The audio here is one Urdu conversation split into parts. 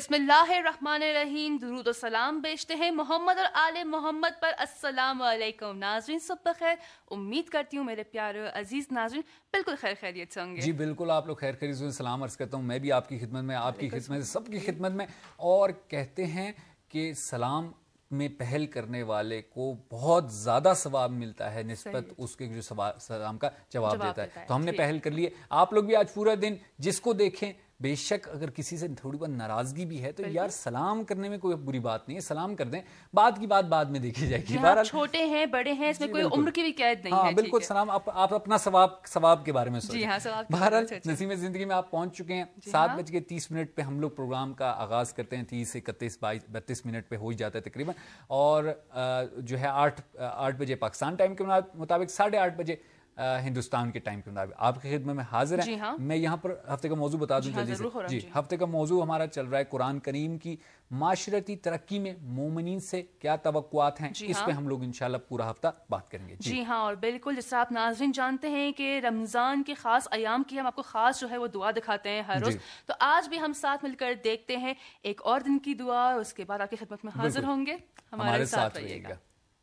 بسم اللہ الرحمن الرحیم، درود و سلام بیچتے ہیں محمد اور آل محمد پر۔ السلام علیکم ناظرین، صبح بخیر۔ امید کرتی ہوں میرے پیارے عزیز ناظرین بالکل خیر خیریت سے ہوں گے۔ جی بالکل، آپ لوگ خیر خیریت سے سلام عرض کرتا ہوں۔ میں بھی آپ کی خدمت میں، آپ کی خدمت، سب کی خدمت میں۔ اور کہتے ہیں کہ سلام میں پہل کرنے والے کو بہت زیادہ ثواب ملتا ہے نسبت اس کے جو سلام کا جواب دیتا ہے۔ تو ہم نے پہل کر لیے۔ آپ لوگ بھی آج پورا دن جس کو دیکھیں، بے شک اگر کسی سے تھوڑی بہت ناراضگی بھی ہے تو یار سلام کرنے میں کوئی بری بات نہیں ہے، سلام کر دیں، بعد کی بات بعد میں دیکھی جائے گی۔ چھوٹے ہیں بڑے ہیں، اس میں کوئی عمر کی بھی قید نہیں ہے۔ ہاں بالکل، سلام آپ اپنا ثواب کے بارے میں سوچیں۔ بہرحال نسیم زندگی میں آپ پہنچ چکے ہیں۔ 7:30 پہ ہم لوگ پروگرام کا آغاز کرتے ہیں، 30 سے 31 منٹ پہ ہو ہی جاتا ہے تقریباً، اور جو ہے 8 بجے پاکستان ٹائم کے مطابق 8:30 بجے ہندوستان کے ٹائم کے مطابق آپ کی خدمت میں حاضر ہیں۔ میں یہاں پر ہفتے کا موضوع بتا دوں جلدی سے۔ جی، ہفتے کا موضوع ہمارا چل رہا ہے قرآن کریم کی معاشرتی ترقی میں مومنین سے کیا توقعات ہیں، اس پہ ہم لوگ انشاءاللہ پورا ہفتہ بات کریں گے۔ جی ہاں، اور بالکل جس طرح آپ ناظرین جانتے ہیں کہ رمضان کے خاص ایام کی ہم آپ کو خاص جو ہے وہ دعا دکھاتے ہیں ہر روز، تو آج بھی ہم ساتھ مل کر دیکھتے ہیں ایک اور دن کی دعا، اور اس کے بعد آپ کی خدمت میں حاضر ہوں گے۔ ہمارے ساتھ رہیے گا۔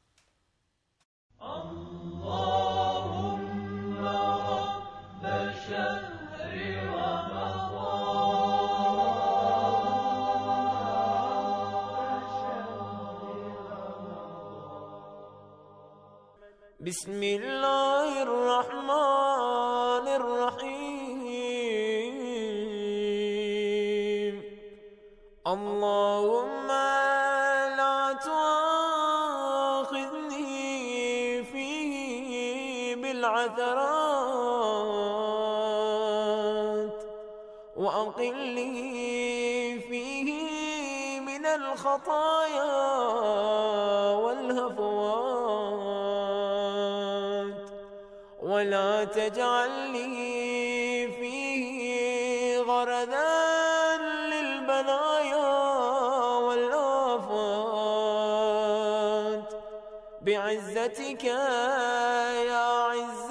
بسم اللہ الرحمن الرحیم، اللہم لا تؤاخذنی فیہ بالعثرات وأقلنی فیہ من الخطایا والہفوات ولا تجعلنی فیہ غردا للبلایا والآفات بعزتک یا عز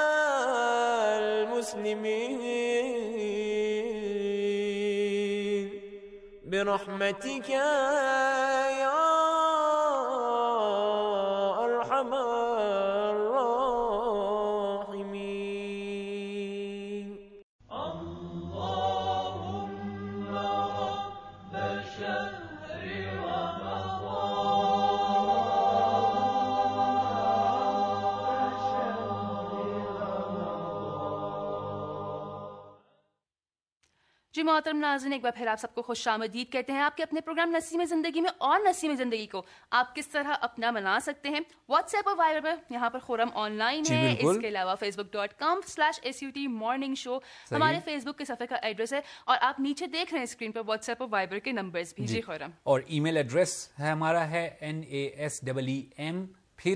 المسلمین برحمتک یا ارحم الراحمین۔ اللہم رب شہر جی محترم ناظرین، ایک بار پھر آپ سب کو خوش آمدید کہتے ہیں آپ کے اپنے پروگرام نسیم زندگی میں۔ اور نسیم زندگی کو آپ کس طرح اپنا بنا سکتے ہیں، واٹس ایپ اور وائبر پر یہاں پر فورم آن لائن ہے، اس کے علاوہ facebook.com/SUT morning show ہمارے فیس بک کے صفحے کا ایڈریس ہے، اور آپ نیچے دیکھ رہے ہیں اسکرین پر واٹس ایپ اور وائبر کے نمبرز بھی۔ جی خورم، اور ای میل ایڈریس ہے ہمارا ہے NASEEM پھر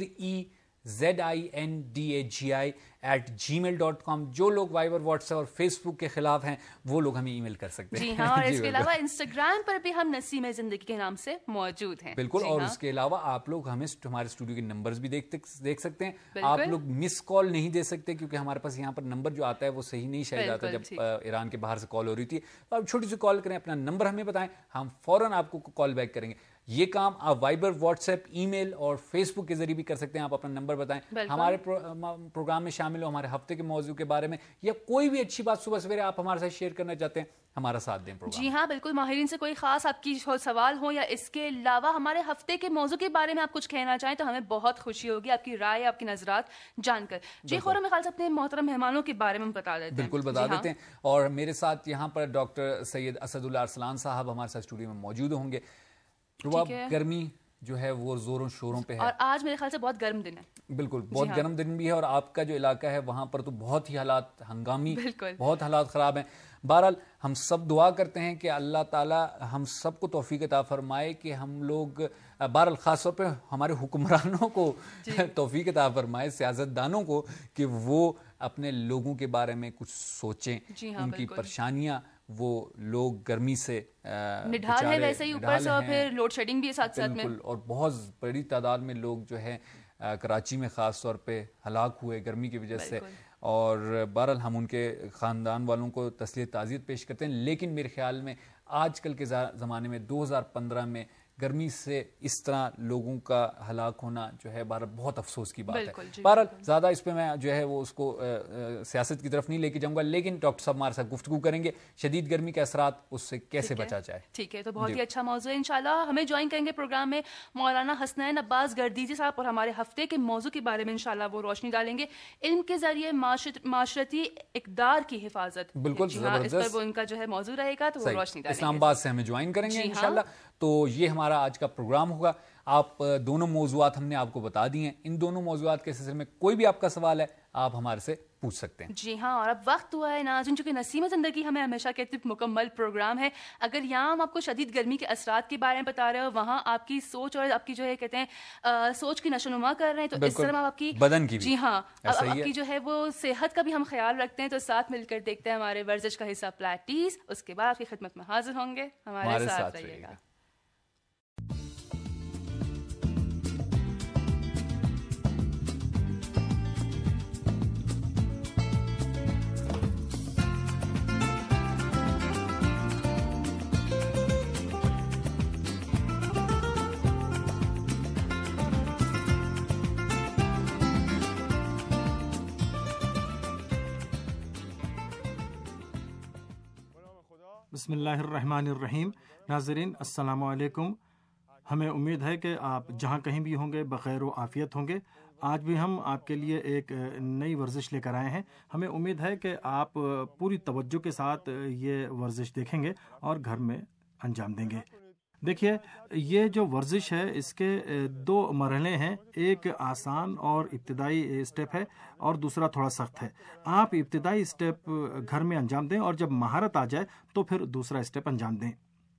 EZINDAGI@gmail.com۔ جو لوگ وائبر، واٹس ایپ اور فیس بک کے خلاف ہیں وہ لوگ ہمیں ای میل کر سکتے ہیں۔ جی ہاں، اور اس کے علاوہ انسٹاگرام پر بھی ہم نسیم زندگی کے نام سے موجود ہیں۔ بالکل، اور اس کے علاوہ آپ لوگ ہمیں ہمارے اسٹوڈیو کے نمبرز بھی دیکھ سکتے ہیں۔ آپ لوگ مس کال نہیں دے سکتے کیونکہ ہمارے پاس یہاں پر نمبر جو آتا ہے وہ صحیح نہیں شاید آتا جب ایران کے باہر سے کال ہو رہی تھی۔ تو آپ چھوٹی سی کال کریں، اپنا نمبر ہمیں بتائیں، ہم فوراً آپ کو کال بیک کریں گے۔ یہ کام آپ Viber, WhatsApp, email اور فیس بک کے ذریعے بھی کر سکتے ہیں۔ آپ اپنا نمبر بتائیں، ہمارے پروگرام میں شامل ہو، ہمارے ہفتے کے موضوع کے بارے میں یا کوئی بھی اچھی بات صبح سویرے آپ ہمارے ساتھ شیئر کرنا چاہتے ہیں، ہمارا ساتھ دیں پروگرام۔ جی ہاں بالکل، ماہرین سے کوئی خاص آپ کی سوال ہو یا اس کے علاوہ ہمارے ہفتے کے موضوع کے بارے میں آپ کچھ کہنا چاہیں تو ہمیں بہت خوشی ہوگی آپ کی رائے، آپ کی نظرات جان کر۔ جی خورم، خالص اپنے محترم مہمانوں کے بارے میں بتا دیتے ہیں۔ بالکل بتا دیتے ہیں، اور میرے ساتھ یہاں پر ڈاکٹر سید اسد اللہ ارسلان صاحب ہمارے ساتھ اسٹوڈیو میں موجود ہوں گے۔ گرمی جو ہے وہ زوروں شوروں پہ ہے، اور آج میرے خیال سے بہت گرم دن ہے۔ بالکل بہت گرم دن بھی ہے، اور آپ کا جو علاقہ ہے وہاں پر تو بہت ہی حالات ہنگامی، بہت حالات خراب ہیں۔ بہرحال ہم سب دعا کرتے ہیں کہ اللہ تعالی ہم سب کو توفیق عطا فرمائے کہ ہم لوگ، بہرحال خاص طور پہ ہمارے حکمرانوں کو توفیق عطا فرمائے، سیاست دانوں کو، کہ وہ اپنے لوگوں کے بارے میں کچھ سوچیں، ان کی پریشانیاں، وہ لوگ گرمی سے نڈھال ہے، ویسے ہی اوپر سے اور پھر لوڈ شیڈنگ بھی ہے ساتھ ساتھ میں، اور بہت بڑی تعداد میں لوگ جو ہے کراچی میں خاص طور پہ ہلاک ہوئے گرمی کی وجہ سے، اور بہرحال ہم ان کے خاندان والوں کو تسلیت تعزیت پیش کرتے ہیں۔ لیکن میرے خیال میں آج کل کے زمانے میں 2015 میں گرمی سے اس طرح لوگوں کا ہلاک ہونا جو ہے بہت افسوس کی بات ہے. بہرحال زیادہ اس پہ میں جو ہے وہ اس کو سیاست کی طرف نہیں لے کے جاؤں گا, لیکن ڈاکٹر صاحب ہمارے ساتھ گفتگو کریں گے شدید گرمی کے اثرات اس سے کیسے بچا جائے. ٹھیک ہے, تو بہت ہی اچھا موضوع ہے. انشاءاللہ ہمیں جوائن کریں گے پروگرام میں مولانا حسنین عباس گردیزی صاحب, اور ہمارے ہفتے کے موضوع کے بارے میں انشاءاللہ وہ روشنی ڈالیں گے, علم کے ذریعے معاشرتی اقدار کی حفاظت. بالکل اس پر وہ ان کا جو ہے موضوع رہے گا, تو وہ روشنی ڈالیں گے. اسلام آباد سے ہمیں جوائن کریں گے انشاءاللہ. تو یہ ہمارا آج کا پروگرام ہوگا. آپ دونوں موضوعات ہم نے آپ کو بتا دی ہیں. ان دونوں موضوعات کے سلسلے میں کوئی بھی آپ کا سوال ہے آپ ہمارے سے پوچھ سکتے ہیں. جی ہاں, اور اب وقت ہوا ہے ناظرین, چونکہ نسیم زندگی ہمیں ہمیشہ کہتے مکمل پروگرام ہے. اگر یہاں ہم آپ کو شدید گرمی کے اثرات کے بارے میں بتا رہے ہو, وہاں آپ کی سوچ اور آپ کی جو ہے کہتے ہیں سوچ کی نشو نما کر رہے ہیں, تو اس طرح ہم آپ کی بدن کی بھی, جی ہاں, آپ کی جو ہے وہ صحت کا بھی ہم خیال رکھتے ہیں. تو ساتھ مل کر دیکھتے ہیں ہمارے ورزش کا حصہ پلیٹیز. اس کے بعد آپ کی خدمت میں حاضر ہوں گے. ہمارے ساتھ رہیے گا. بسم اللہ الرحمن الرحیم. ناظرین السلام علیکم. ہمیں امید ہے کہ آپ جہاں کہیں بھی ہوں گے بخیر و عافیت ہوں گے. آج بھی ہم آپ کے لیے ایک نئی ورزش لے کر آئے ہیں. ہمیں امید ہے کہ آپ پوری توجہ کے ساتھ یہ ورزش دیکھیں گے اور گھر میں انجام دیں گے. دیکھیے, یہ جو ورزش ہے اس کے 2 مرحلے ہیں. ایک آسان اور ابتدائی اسٹیپ ہے اور دوسرا تھوڑا سخت ہے. آپ ابتدائی اسٹیپ گھر میں انجام دیں اور جب مہارت آ جائے تو پھر دوسرا اسٹیپ انجام دیں.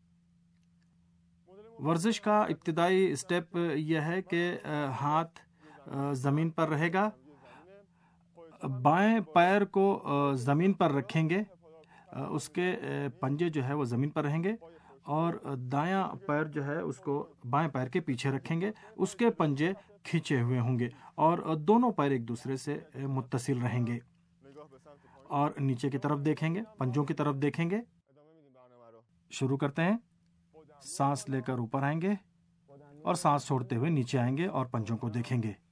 ورزش کا ابتدائی اسٹیپ یہ ہے کہ ہاتھ زمین پر رہے گا, بائیں پیر کو زمین پر رکھیں گے, اس کے پنجے جو ہے وہ زمین پر رہیں گے, اور دایاں پیر جو ہے اس کو بائیں پیر کے پیچھے رکھیں گے. اس کے پنجے کھینچے ہوئے ہوں گے اور دونوں پیر ایک دوسرے سے متصل رہیں گے, اور نیچے کی طرف دیکھیں گے, پنجوں کی طرف دیکھیں گے. شروع کرتے ہیں. سانس لے کر اوپر آئیں گے اور سانس چھوڑتے ہوئے نیچے آئیں گے اور پنجوں کو دیکھیں گے.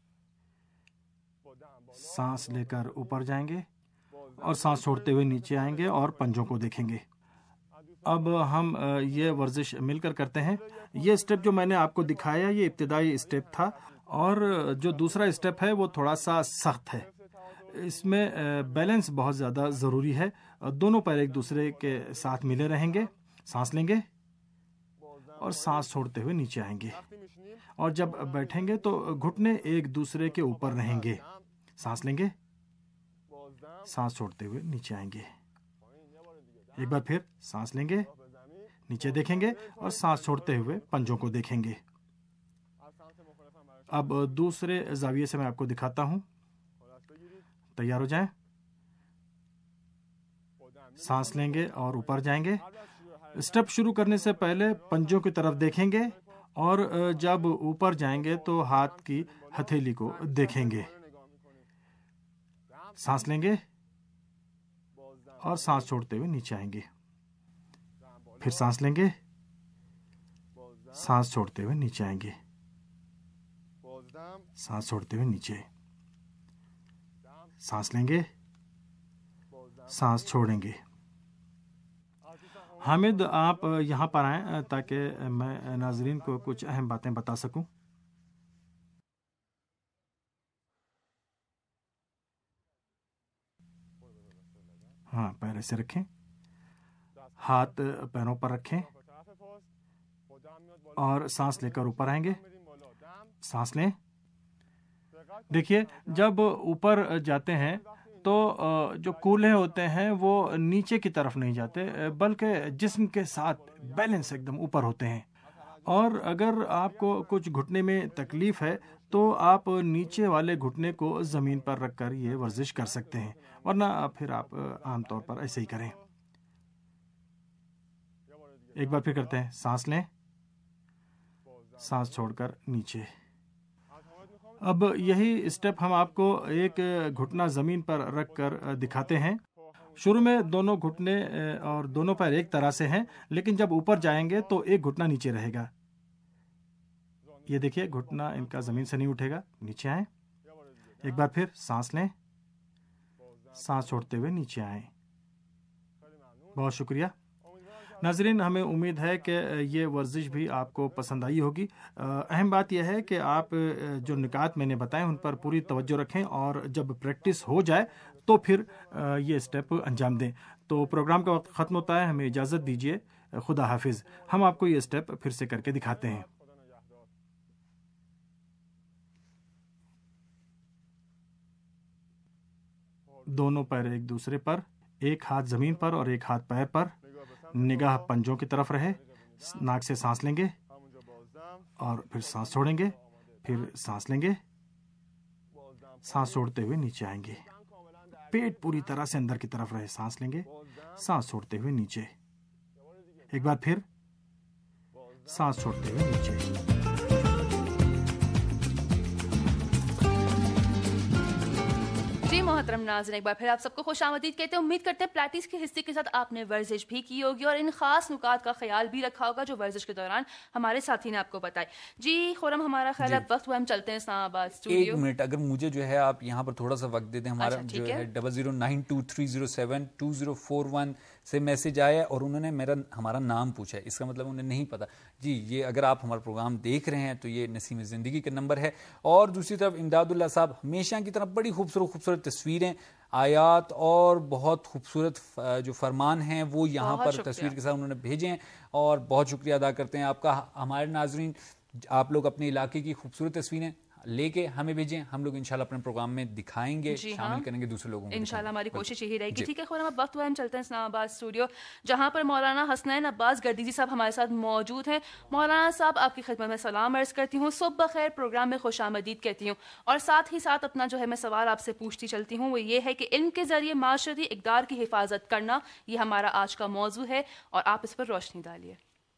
سانس لے کر اوپر جائیں گے اور سانس چھوڑتے ہوئے نیچے آئیں گے اور پنجوں کو دیکھیں گے. اب ہم یہ ورزش مل کر کرتے ہیں. یہ اسٹیپ جو میں نے آپ کو دکھایا یہ ابتدائی اسٹیپ تھا, اور جو دوسرا اسٹیپ ہے وہ تھوڑا سا سخت ہے. اس میں بیلنس بہت زیادہ ضروری ہے. دونوں پیر ایک دوسرے کے ساتھ ملے رہیں گے. سانس لیں گے اور سانس چھوڑتے ہوئے نیچے آئیں گے, اور جب بیٹھیں گے تو گھٹنے ایک دوسرے کے اوپر رہیں گے. سانس لیں گے, سانس چھوڑتے ہوئے نیچے آئیں گے. ایک بار پھر سانس لیں گے, نیچے دیکھیں گے اور سانس چھوڑتے ہوئے پنجوں کو دیکھیں گے. اب دوسرے زاویے سے میں آپ کو دکھاتا ہوں. تیار ہو جائیں. سانس لیں گے اور اوپر جائیں گے. اسٹیپ شروع کرنے سے پہلے پنجوں کی طرف دیکھیں گے, اور جب اوپر جائیں گے تو ہاتھ کی ہتھیلی کو دیکھیں گے. سانس لیں گے اور سانس چھوڑتے ہوئے نیچے آئیں گے. پھر سانس لیں گے, سانس چھوڑتے ہوئے نیچے آئیں گے. سانس چھوڑتے ہوئے نیچے. سانس لیں گے, سانس چھوڑیں گے. حامد, آپ یہاں پر آئیں تاکہ میں ناظرین کو کچھ اہم باتیں بتا سکوں. ہاں, پیر ایسے رکھیں, ہاتھ پیروں پر رکھیں اور سانس لے کر اوپر آئیں گے. سانس لیں. دیکھیے, جب اوپر جاتے ہیں تو جو کولہے ہوتے ہیں وہ نیچے کی طرف نہیں جاتے بلکہ جسم کے ساتھ بیلنس ایک دم اوپر ہوتے ہیں. اور اگر آپ کو کچھ گھٹنے میں تکلیف ہے تو آپ نیچے والے گھٹنے کو زمین پر رکھ کر یہ ورزش کر سکتے ہیں, ورنہ پھر آپ عام طور پر ایسے ہی کریں. ایک بار پھر کرتے ہیں. سانس لیں, سانس چھوڑ کر نیچے. اب یہی اسٹیپ ہم آپ کو ایک گھٹنا زمین پر رکھ کر دکھاتے ہیں. شروع میں دونوں گھٹنے اور دونوں پیر ایک طرح سے ہیں، لیکن جب اوپر جائیں گے تو ایک گھٹنا نیچے رہے گا. یہ دیکھیے گھٹنا ان کا زمین سے نہیں اٹھے گا. نیچے آئیں، ایک بار پھر سانس لیں، سانس چھوڑتے ہوئے نیچے آئیں. بہت شکریہ ناظرین، ہمیں امید ہے کہ یہ ورزش بھی آپ کو پسند آئی ہوگی. اہم بات یہ ہے کہ آپ جو نکات میں نے بتائے ان پر پوری توجہ رکھیں، اور جب پریکٹس ہو جائے تو پھر یہ اسٹیپ انجام دیں. تو پروگرام کا وقت ختم ہوتا ہے، ہمیں اجازت دیجیے. خدا حافظ. ہم آپ کو یہ اسٹیپ پھر سے کر کے دکھاتے ہیں. دونوں پیر ایک دوسرے پر، ایک ہاتھ زمین پر اور ایک ہاتھ پیر پر. نگاہ پنجوں کی طرف رہے. ناک سے سانس لیں گے اور پھر سانس چھوڑیں گے، پھر سانس لیں گے، سانس چھوڑتے ہوئے نیچے آئیں گے. پیٹ پوری طرح سے اندر کی طرف رہے. سانس لیں گے، سانس چھوڑتے ہوئے نیچے. ایک بار پھر سانس چھوڑتے ہوئے نیچے. جی محترم ناظرین، ایک بار پھر آپ سب کو خوش آمدید کہتے ہیں. امید کرتے ہیں پریکٹس کے حصے کے ساتھ آپ نے ورزش بھی کی ہوگی اور ان خاص نکات کا خیال بھی رکھا ہوگا جو ورزش کے دوران ہمارے ساتھی نے آپ کو بتائے. جی خرم، ہمارا خیال ہے وقت ہوا، ہم چلتے ہیں اسلام آباد اسٹوڈیو. ایک منٹ اگر مجھے جو ہے آپ یہاں پر تھوڑا سا وقت دے دیں. ہمارا جو ہے 0092307241 سے میسج آیا اور انہوں نے ہمارا نام پوچھا ہے. اس کا مطلب انہیں نہیں پتا. جی یہ اگر آپ ہمارا پروگرام دیکھ رہے ہیں تو یہ نسیم زندگی کا نمبر ہے. اور دوسری طرف امداد اللہ صاحب ہمیشہ کی طرف بڑی خوبصورت تصویریں، آیات اور بہت خوبصورت جو فرمان ہیں وہ یہاں پر تصویر کے ساتھ انہوں نے بھیجے ہیں، اور بہت شکریہ ادا کرتے ہیں آپ کا. ہمارے ناظرین، آپ لوگ اپنے علاقے کی خوبصورت تصویریں لے کے ہمیں بھیجیں، ہم لوگ انشاءاللہ اپنے پروگرام میں دکھائیں گے، شامل کریں گے دوسرے لوگوں کو. انشاءاللہ ہماری کوشش یہی رہے گی. ٹھیک ہے خورم، اب وقت ہوا ہم چلتے ہیں اسلام آباد اسٹوڈیو، جہاں پر مولانا حسنین عباس گردیزی صاحب ہمارے ساتھ موجود ہیں. مولانا صاحب، آپ کی خدمت میں سلام عرض کرتی ہوں، صبح بخیر پروگرام میں خوش آمدید کہتی ہوں. اور ساتھ ہی ساتھ اپنا جو ہے میں سوال آپ سے پوچھتی چلتی ہوں، وہ یہ ہے کہ علم کے ذریعے معاشرتی اقدار کی حفاظت کرنا، یہ ہمارا آج کا موضوع ہے اور آپ اس پر روشنی ڈالیے.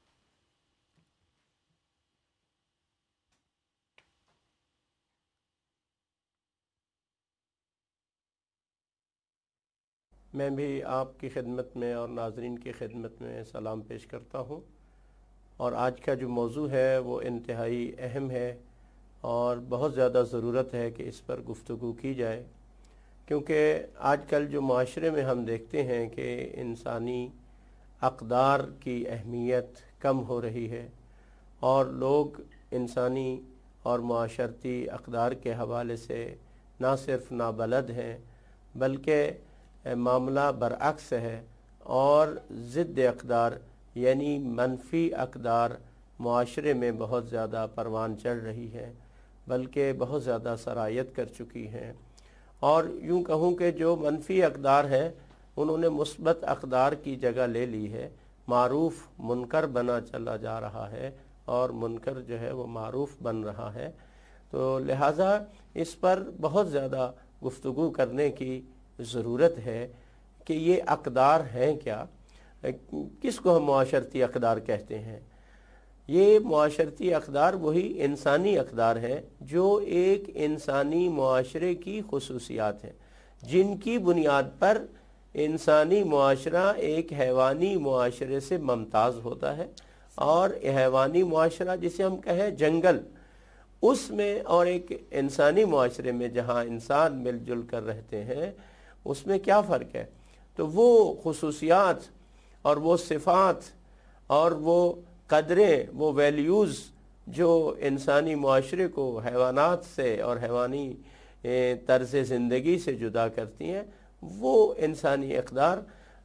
میں بھی آپ کی خدمت میں اور ناظرین کی خدمت میں سلام پیش کرتا ہوں. اور آج کا جو موضوع ہے وہ انتہائی اہم ہے اور بہت زیادہ ضرورت ہے کہ اس پر گفتگو کی جائے، کیونکہ آج کل جو معاشرے میں ہم دیکھتے ہیں کہ انسانی اقدار کی اہمیت کم ہو رہی ہے، اور لوگ انسانی اور معاشرتی اقدار کے حوالے سے نہ صرف نابلد ہیں بلکہ معاملہ برعکس ہے، اور ضد اقدار یعنی منفی اقدار معاشرے میں بہت زیادہ پروان چڑھ رہی ہے، بلکہ بہت زیادہ سرایت کر چکی ہیں. اور یوں کہوں کہ جو منفی اقدار ہیں انہوں نے مثبت اقدار کی جگہ لے لی ہے. معروف منکر بنا چلا جا رہا ہے اور منکر جو ہے وہ معروف بن رہا ہے. تو لہٰذا اس پر بہت زیادہ گفتگو کرنے کی ضرورت ہے کہ یہ اقدار ہیں کیا، کس کو ہم معاشرتی اقدار کہتے ہیں. یہ معاشرتی اقدار وہی انسانی اقدار ہیں جو ایک انسانی معاشرے کی خصوصیات ہیں، جن کی بنیاد پر انسانی معاشرہ ایک حیوانی معاشرے سے ممتاز ہوتا ہے. اور حیوانی معاشرہ جسے ہم کہیں جنگل، اس میں اور ایک انسانی معاشرے میں جہاں انسان مل جل کر رہتے ہیں، اس میں کیا فرق ہے؟ تو وہ خصوصیات اور وہ صفات اور وہ قدریں، وہ ویلیوز جو انسانی معاشرے کو حیوانات سے اور حیوانی طرز زندگی سے جدا کرتی ہیں، وہ انسانی اقدار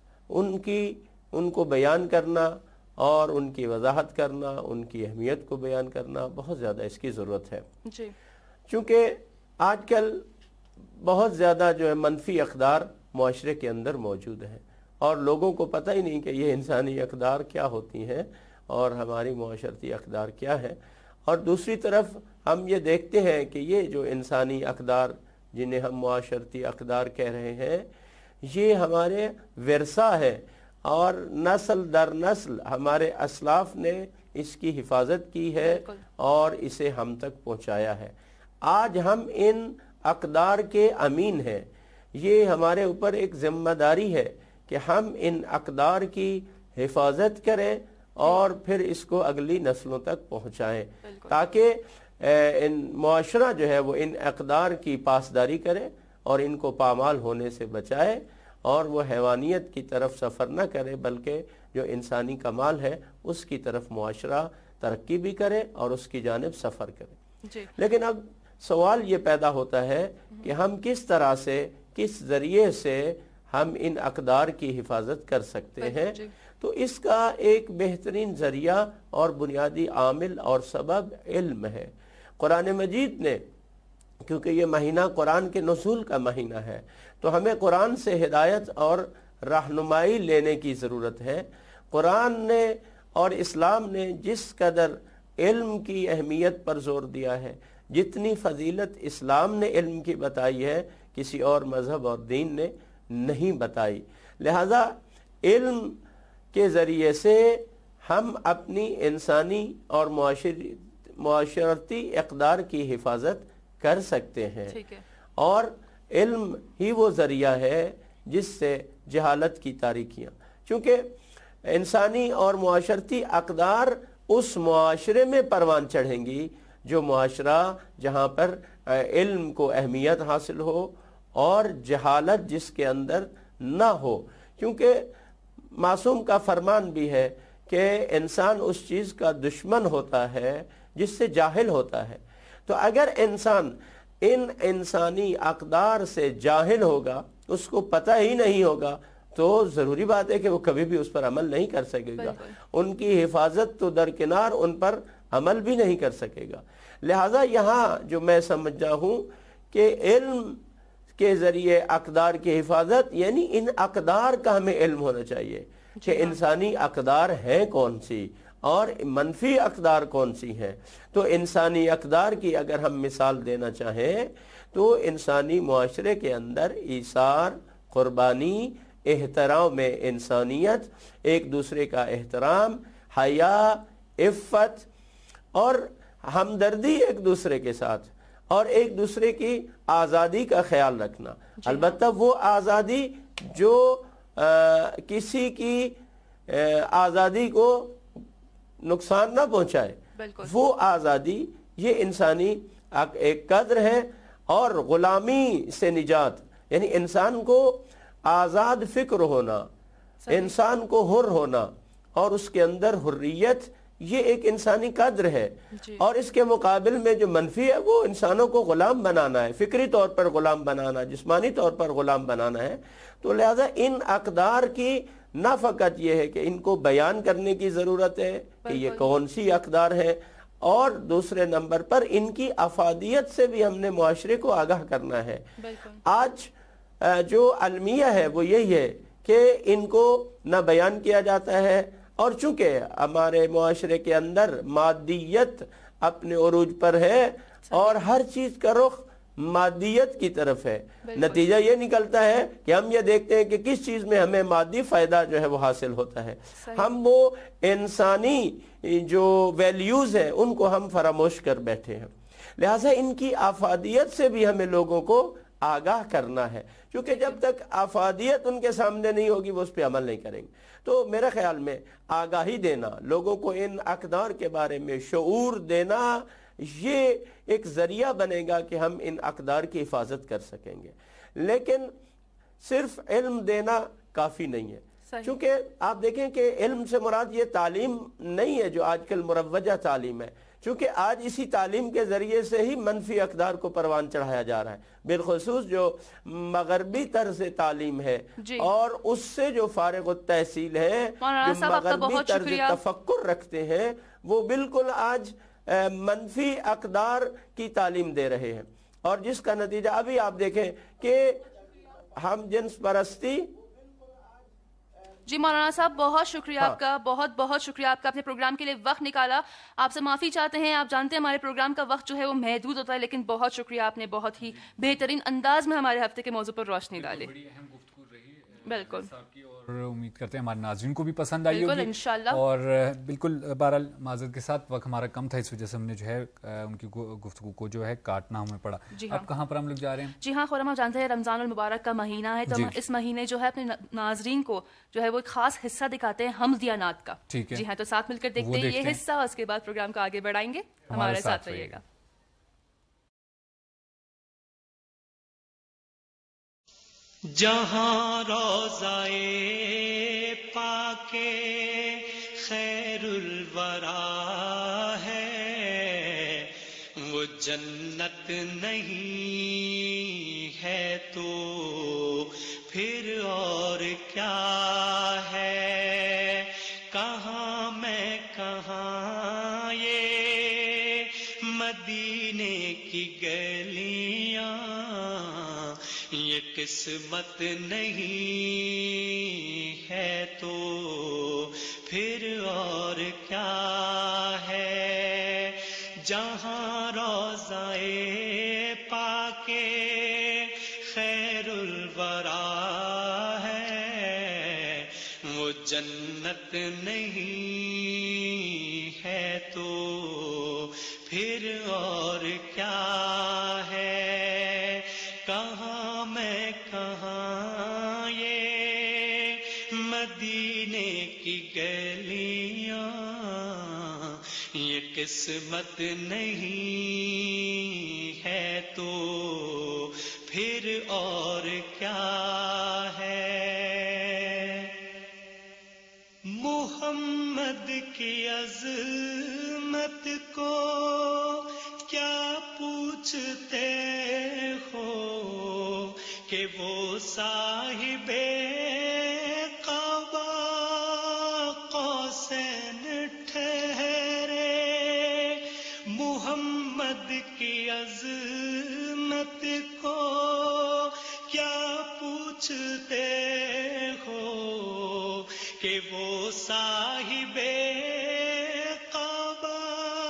ان کو بیان کرنا اور ان کی وضاحت کرنا، ان کی اہمیت کو بیان کرنا بہت زیادہ اس کی ضرورت ہے. چونکہ آج کل بہت زیادہ جو ہے منفی اقدار معاشرے کے اندر موجود ہیں، اور لوگوں کو پتہ ہی نہیں کہ یہ انسانی اقدار کیا ہوتی ہیں اور ہماری معاشرتی اقدار کیا ہے. اور دوسری طرف ہم یہ دیکھتے ہیں کہ یہ جو انسانی اقدار جنہیں ہم معاشرتی اقدار کہہ رہے ہیں، یہ ہمارے ورثہ ہے، اور نسل در نسل ہمارے اسلاف نے اس کی حفاظت کی ہے اور اسے ہم تک پہنچایا ہے. آج ہم ان اقدار کے امین ہیں. یہ ہمارے اوپر ایک ذمہ داری ہے کہ ہم ان اقدار کی حفاظت کریں اور پھر اس کو اگلی نسلوں تک پہنچائیں تاکہ معاشرہ جو ہے وہ ان اقدار کی پاسداری کرے اور ان کو پامال ہونے سے بچائے اور وہ حیوانیت کی طرف سفر نہ کرے بلکہ جو انسانی کمال ہے اس کی طرف معاشرہ ترقی بھی کرے اور اس کی جانب سفر کرے. لیکن اب سوال یہ پیدا ہوتا ہے کہ ہم کس طرح سے, کس ذریعے سے ہم ان اقدار کی حفاظت کر سکتے ہیں. تو اس کا ایک بہترین ذریعہ اور بنیادی عامل اور سبب علم ہے. قرآن مجید نے, کیونکہ یہ مہینہ قرآن کے نزول کا مہینہ ہے, تو ہمیں قرآن سے ہدایت اور رہنمائی لینے کی ضرورت ہے. قرآن نے اور اسلام نے جس قدر علم کی اہمیت پر زور دیا ہے, جتنی فضیلت اسلام نے علم کی بتائی ہے, کسی اور مذہب اور دین نے نہیں بتائی. لہذا علم کے ذریعے سے ہم اپنی انسانی اور معاشرتی اقدار کی حفاظت کر سکتے ہیں. اور علم ہی وہ ذریعہ ہے جس سے جہالت کی تاریکیاں, چونکہ انسانی اور معاشرتی اقدار اس معاشرے میں پروان چڑھیں گی جو معاشرہ جہاں پر علم کو اہمیت حاصل ہو اور جہالت جس کے اندر نہ ہو. کیونکہ معصوم کا فرمان بھی ہے کہ انسان اس چیز کا دشمن ہوتا ہے جس سے جاہل ہوتا ہے. تو اگر انسان ان انسانی اقدار سے جاہل ہوگا, اس کو پتہ ہی نہیں ہوگا, تو ضروری بات ہے کہ وہ کبھی بھی اس پر عمل نہیں کر سکے گا. ان کی حفاظت تو درکنار, ان پر عمل بھی نہیں کر سکے گا. لہذا یہاں جو میں سمجھا ہوں کہ علم کے ذریعے اقدار کی حفاظت, یعنی ان اقدار کا ہمیں علم ہونا چاہیے کہ انسانی اقدار ہیں کون سی اور منفی اقدار کون سی ہیں. تو انسانی اقدار کی اگر ہم مثال دینا چاہیں تو انسانی معاشرے کے اندر ایثار, قربانی, احترام انسانیت, ایک دوسرے کا احترام, حیا, عفت اور ہمدردی ایک دوسرے کے ساتھ, اور ایک دوسرے کی آزادی کا خیال رکھنا. البتہ وہ آزادی جو کسی کی آزادی کو نقصان نہ پہنچائے, وہ آزادی یہ انسانی ایک قدر ہے. اور غلامی سے نجات, یعنی انسان کو آزاد فکر ہونا, انسان کو حر ہونا اور اس کے اندر حریت, یہ ایک انسانی قدر ہے. اور اس کے مقابل میں جو منفی ہے وہ انسانوں کو غلام بنانا ہے, فکری طور پر غلام بنانا, جسمانی طور پر غلام بنانا ہے. تو لہذا ان اقدار کی نہ فقط یہ ہے کہ ان کو بیان کرنے کی ضرورت ہے کہ یہ کون سی اقدار ہیں, اور دوسرے نمبر پر ان کی افادیت سے بھی ہم نے معاشرے کو آگاہ کرنا ہے. آج جو المیہ ہے وہ یہی ہے کہ ان کو نہ بیان کیا جاتا ہے, اور چونکہ ہمارے معاشرے کے اندر مادیت اپنے عروج پر ہے اور ہر چیز کا رخ مادیت کی طرف ہے, نتیجہ یہ نکلتا ہے کہ ہم یہ دیکھتے ہیں کہ کس چیز میں ہمیں مادی فائدہ جو ہے وہ حاصل ہوتا ہے. ہم وہ انسانی جو ویلیوز ہیں ان کو ہم فراموش کر بیٹھے ہیں. لہٰذا ان کی افادیت سے بھی ہمیں لوگوں کو آگاہ کرنا ہے, کیونکہ جب تک افادیت ان کے سامنے نہیں ہوگی وہ اس پہ عمل نہیں کریں گے. تو میرے خیال میں آگاہی دینا, لوگوں کو ان اقدار کے بارے میں شعور دینا, یہ ایک ذریعہ بنے گا کہ ہم ان اقدار کی حفاظت کر سکیں گے. لیکن صرف علم دینا کافی نہیں ہے, چونکہ آپ دیکھیں کہ علم سے مراد یہ تعلیم نہیں ہے جو آج کل مروجہ تعلیم ہے, چونکہ آج اسی تعلیم کے ذریعے سے ہی منفی اقدار کو پروان چڑھایا جا رہا ہے, بالخصوص جو مغربی طرز تعلیم ہے اور اس سے جو فارغ التحصیل ہیں, جو مغربی طرز تفکر رکھتے ہیں, وہ بالکل آج منفی اقدار کی تعلیم دے رہے ہیں. اور جس کا نتیجہ ابھی آپ دیکھیں کہ ہم جنس پرستی. جی مولانا صاحب بہت شکریہ آپ کا, بہت بہت شکریہ آپ کا, اپنے پروگرام کے لیے وقت نکالا. آپ سے معافی چاہتے ہیں, آپ جانتے ہیں ہمارے پروگرام کا وقت جو ہے وہ محدود ہوتا ہے, لیکن بہت شکریہ, آپ نے بہت ہی بہترین انداز میں ہمارے ہفتے کے موضوع پر روشنی ڈالی. بالکل, اور امید کرتے ہیں ہمارے ناظرین کو بھی پسند آئی ہوگی انشاءاللہ. اور بالکل بہرحال معذرت کے ساتھ وقت ہمارا کم تھا, اس وجہ سے ہم نے جو ہے ان کی گفتگو کو جو ہے کاٹنا ہمیں پڑا. اب کہاں پر ہم لوگ جا رہے ہیں؟ جی ہاں خورم, آپ جانتے ہیں رمضان المبارک کا مہینہ ہے, تو اس مہینے جو ہے اپنے ناظرین کو جو ہے وہ ایک خاص حصہ دکھاتے ہیں حمد یا نعت کا. جی ہاں, تو ساتھ مل کر دیکھتے ہیں یہ حصہ, اس کے بعد پروگرام کو آگے بڑھائیں گے. ہمارے ساتھ رہیے گا. جہاں روضہ پاک خیر الورا ہے وہ جنت نہیں ہے تو پھر اور کیا ہے. کہاں میں کہاں یہ مدینے کی گلیاں, یہ قسمت نہیں ہے تو پھر اور کیا ہے. جہاں روضہ پاک خیر الورا ہے وہ جنت نہیں ہے تو پھر اور کیا ہے. کہاں میں کہاں یہ مدینے کی گلیاں, یہ قسمت نہیں ہے تو پھر اور کیا ہے. محمد کی عظمت کو کیا پوچھتے ہو کہ وہ صاحب قبا قوسین ٹھہرے. محمد کی عظمت کو کیا پوچھتے ہو کہ وہ صاحب قبا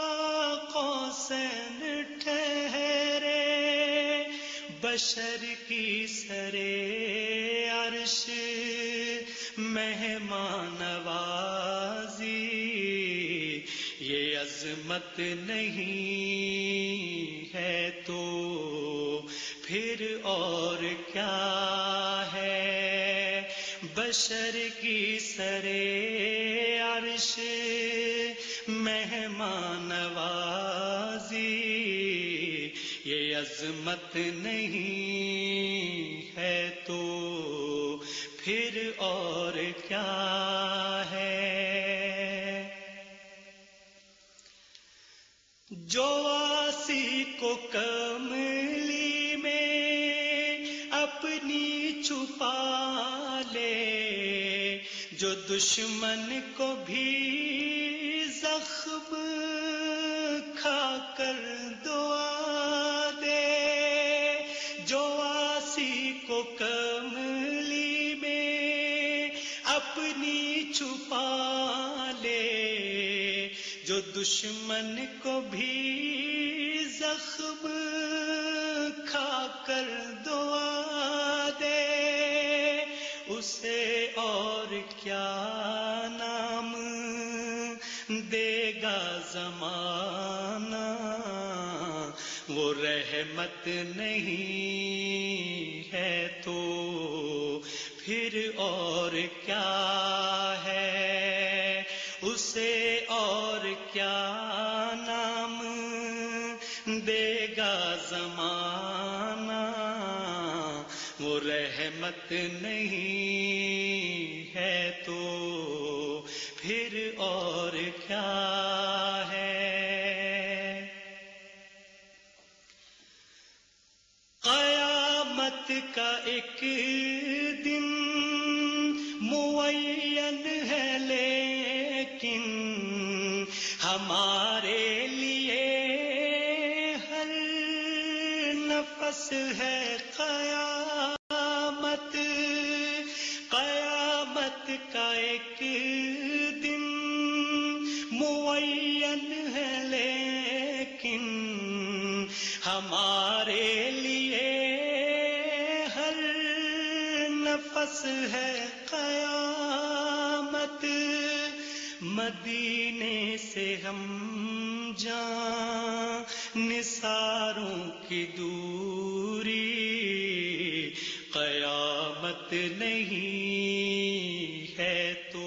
قوسین ٹھہرے. بشر کی سرے عرش مہمان نوازی, یہ عظمت نہیں ہے تو پھر اور کیا ہے. بشر کی سرے عرش مہمان نوازی, یہ عظمت نہیں ہے تو پھر اور کیا ہے. جو واسی کو کملی میں اپنی چھپا لے, جو دشمن کو بھی زخم کھا کر دعا دے. جو واسی کو کملی میں اپنی چھپا لے, جو دشمن کو بھی زخم کھا کر دعا دے, اسے اور کیا نام دے گا زمانہ, وہ رحمت نہیں ہے تو پھر اور کیا ہے. اسے اور کیا نام دے گا زمانہ, وہ رحمت نہیں ہے تو پھر اور کیا ہے. قیامت کا ایک دن معین ہے لیکن ہمارے لیے ہر نفس ہے قیامت. قیامت کا ایک دن معین ہے لیکن ہمارے لیے ہر نفس نفس ہے قیامت، مدینے سے ہم جان نثاروں کی دوری، قیامت نہیں ہے تو۔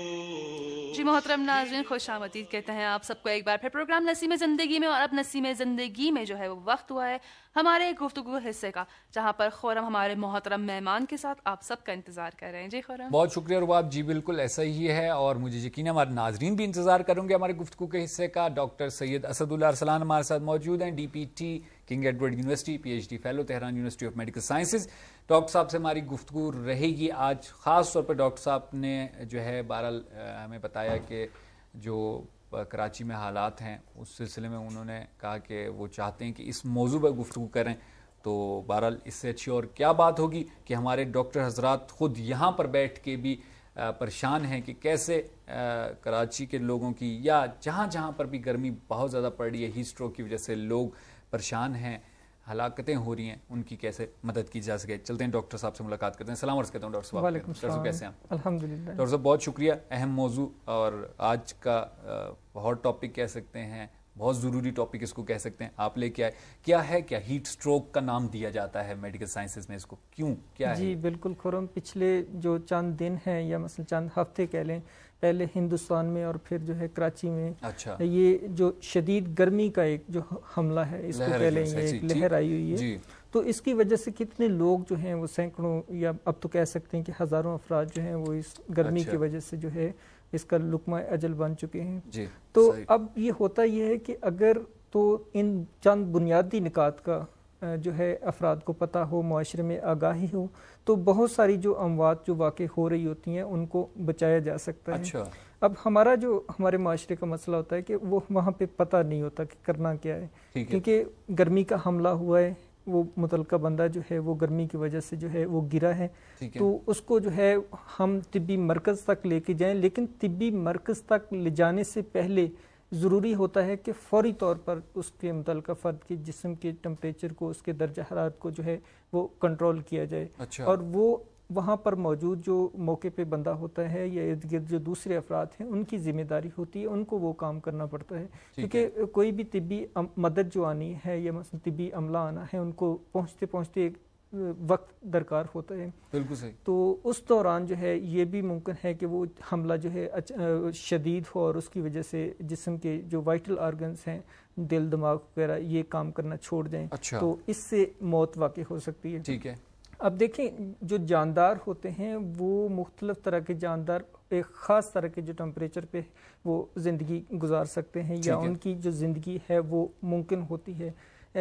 جی محترم ناظرین، خوش آمدید کہتے ہیں آپ سب کو ایک بار پھر پروگرام نسیم زندگی میں، اور اب نسیم زندگی میں جو ہے وہ وقت ہوا ہے ہمارے گفتگو حصے کا، جہاں پر خورم ہمارے محترم مہمان کے ساتھ آپ سب کا انتظار کر رہے ہیں۔ جی خورم، بہت شکریہ رباب جی، بالکل ایسا ہی ہے، اور مجھے یقین ہے ہمارے ناظرین بھی انتظار کریں گے ہمارے گفتگو کے حصے کا۔ ڈاکٹر سید اسد اللہ ارسلان ہمارے ساتھ موجود ہیں، DPT King Edward University PhD fellow Tehran University of Medical Sciences. Doctor صاحب سے ہماری گفتگو رہے گی آج، خاص طور پر ڈاکٹر صاحب نے جو ہے بہرحال ہمیں بتایا کہ جو کراچی میں حالات ہیں اس سلسلے میں انہوں نے کہا کہ وہ چاہتے ہیں کہ اس موضوع پر گفتگو کریں، تو بہرحال اس سے اچھی اور کیا بات ہوگی کہ ہمارے ڈاکٹر حضرات خود یہاں پر بیٹھ کے بھی پریشان ہیں کہ کیسے کراچی کے لوگوں کی، یا جہاں جہاں پر بھی گرمی بہت زیادہ پڑ رہی ہے، ہیٹ اسٹروک کی وجہ سے لوگ پریشان ہیں، ہلاکتیں ہو رہی ہیں، ان کی کیسے مدد کی جا سکے۔ چلتے ہیں ڈاکٹر صاحب سے ملاقات کرتے ہیں۔ السلام علیکم کہتا ہوں ڈاکٹر صاحب۔ وعلیکم السلام، کیسے ہیں آپ؟ الحمدللہ۔ ڈاکٹر صاحب بہت شکریہ، اہم موضوع اور آج کا ہاٹ ٹاپک کہہ سکتے ہیں، بہت ضروری ٹاپک اس کو کہہ سکتے ہیں، آپ لے کے آئے۔ کیا ہے، کیا ہیٹ اسٹروک کا نام دیا جاتا ہے میڈیکل سائنسز میں، اس کو کیوں، کیا ہے؟ جی بالکل خرم، پچھلے جو چند دن ہیں یا مثلا چند ہفتے کہہ لیں، پہلے ہندوستان میں اور پھر جو ہے کراچی میں یہ جو شدید گرمی کا ایک جو حملہ ہے، اس کو کہہ لیں یہ ایک لہر آئی ہوئی ہے، تو اس کی وجہ سے کتنے لوگ جو ہیں وہ سینکڑوں یا اب تو کہہ سکتے ہیں کہ ہزاروں افراد جو ہیں وہ اس گرمی کی وجہ سے جو ہے اس کا لقمہ اجل بن چکے ہیں۔ تو اب یہ ہوتا یہ ہے کہ اگر تو ان چند بنیادی نکات کا جو ہے افراد کو پتہ ہو، معاشرے میں آگاہی ہو، تو بہت ساری جو اموات جو واقع ہو رہی ہوتی ہیں ان کو بچایا جا سکتا ہے۔ اب ہمارا جو ہمارے معاشرے کا مسئلہ ہوتا ہے کہ وہ وہاں پہ پتہ نہیں ہوتا کہ کرنا کیا ہے، کیونکہ گرمی کا حملہ ہوا ہے، وہ متعلقہ بندہ جو ہے وہ گرمی کی وجہ سے جو ہے وہ گرا ہے، تو اس کو جو ہے ہم طبی مرکز تک لے کے جائیں، لیکن طبی مرکز تک لے جانے سے پہلے ضروری ہوتا ہے کہ فوری طور پر اس کے متعلقہ فرد کے جسم کے ٹمپریچر کو، اس کے درجہ حرارت کو جو ہے وہ کنٹرول کیا جائے، اور وہ وہاں پر موجود جو موقع پہ بندہ ہوتا ہے یا ارد گرد جو دوسرے افراد ہیں ان کی ذمہ داری ہوتی ہے، ان کو وہ کام کرنا پڑتا ہے، کیونکہ کوئی بھی طبی مدد جو آنی ہے یا مثلا طبی عملہ آنا ہے ان کو پہنچتے پہنچتے ایک وقت درکار ہوتا ہے۔ بالکل صحیح۔ تو اس دوران جو ہے یہ بھی ممکن ہے کہ وہ حملہ جو ہے شدید ہو اور اس کی وجہ سے جسم کے جو وائٹل آرگنز ہیں، دل، دماغ وغیرہ، یہ کام کرنا چھوڑ جائیں، تو اس سے موت واقع ہو سکتی ہے۔ ٹھیک ہے۔ اب دیکھیں جو جاندار ہوتے ہیں وہ مختلف طرح کے جاندار ایک خاص طرح کے جو ٹمپریچر پہ وہ زندگی گزار سکتے ہیں، یا ان کی جو زندگی ہے وہ ممکن ہوتی ہے،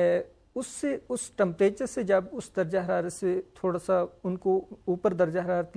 اس ٹمپریچر سے جب اس درجہ حرارت سے تھوڑا سا ان کو اوپر درجہ حرارت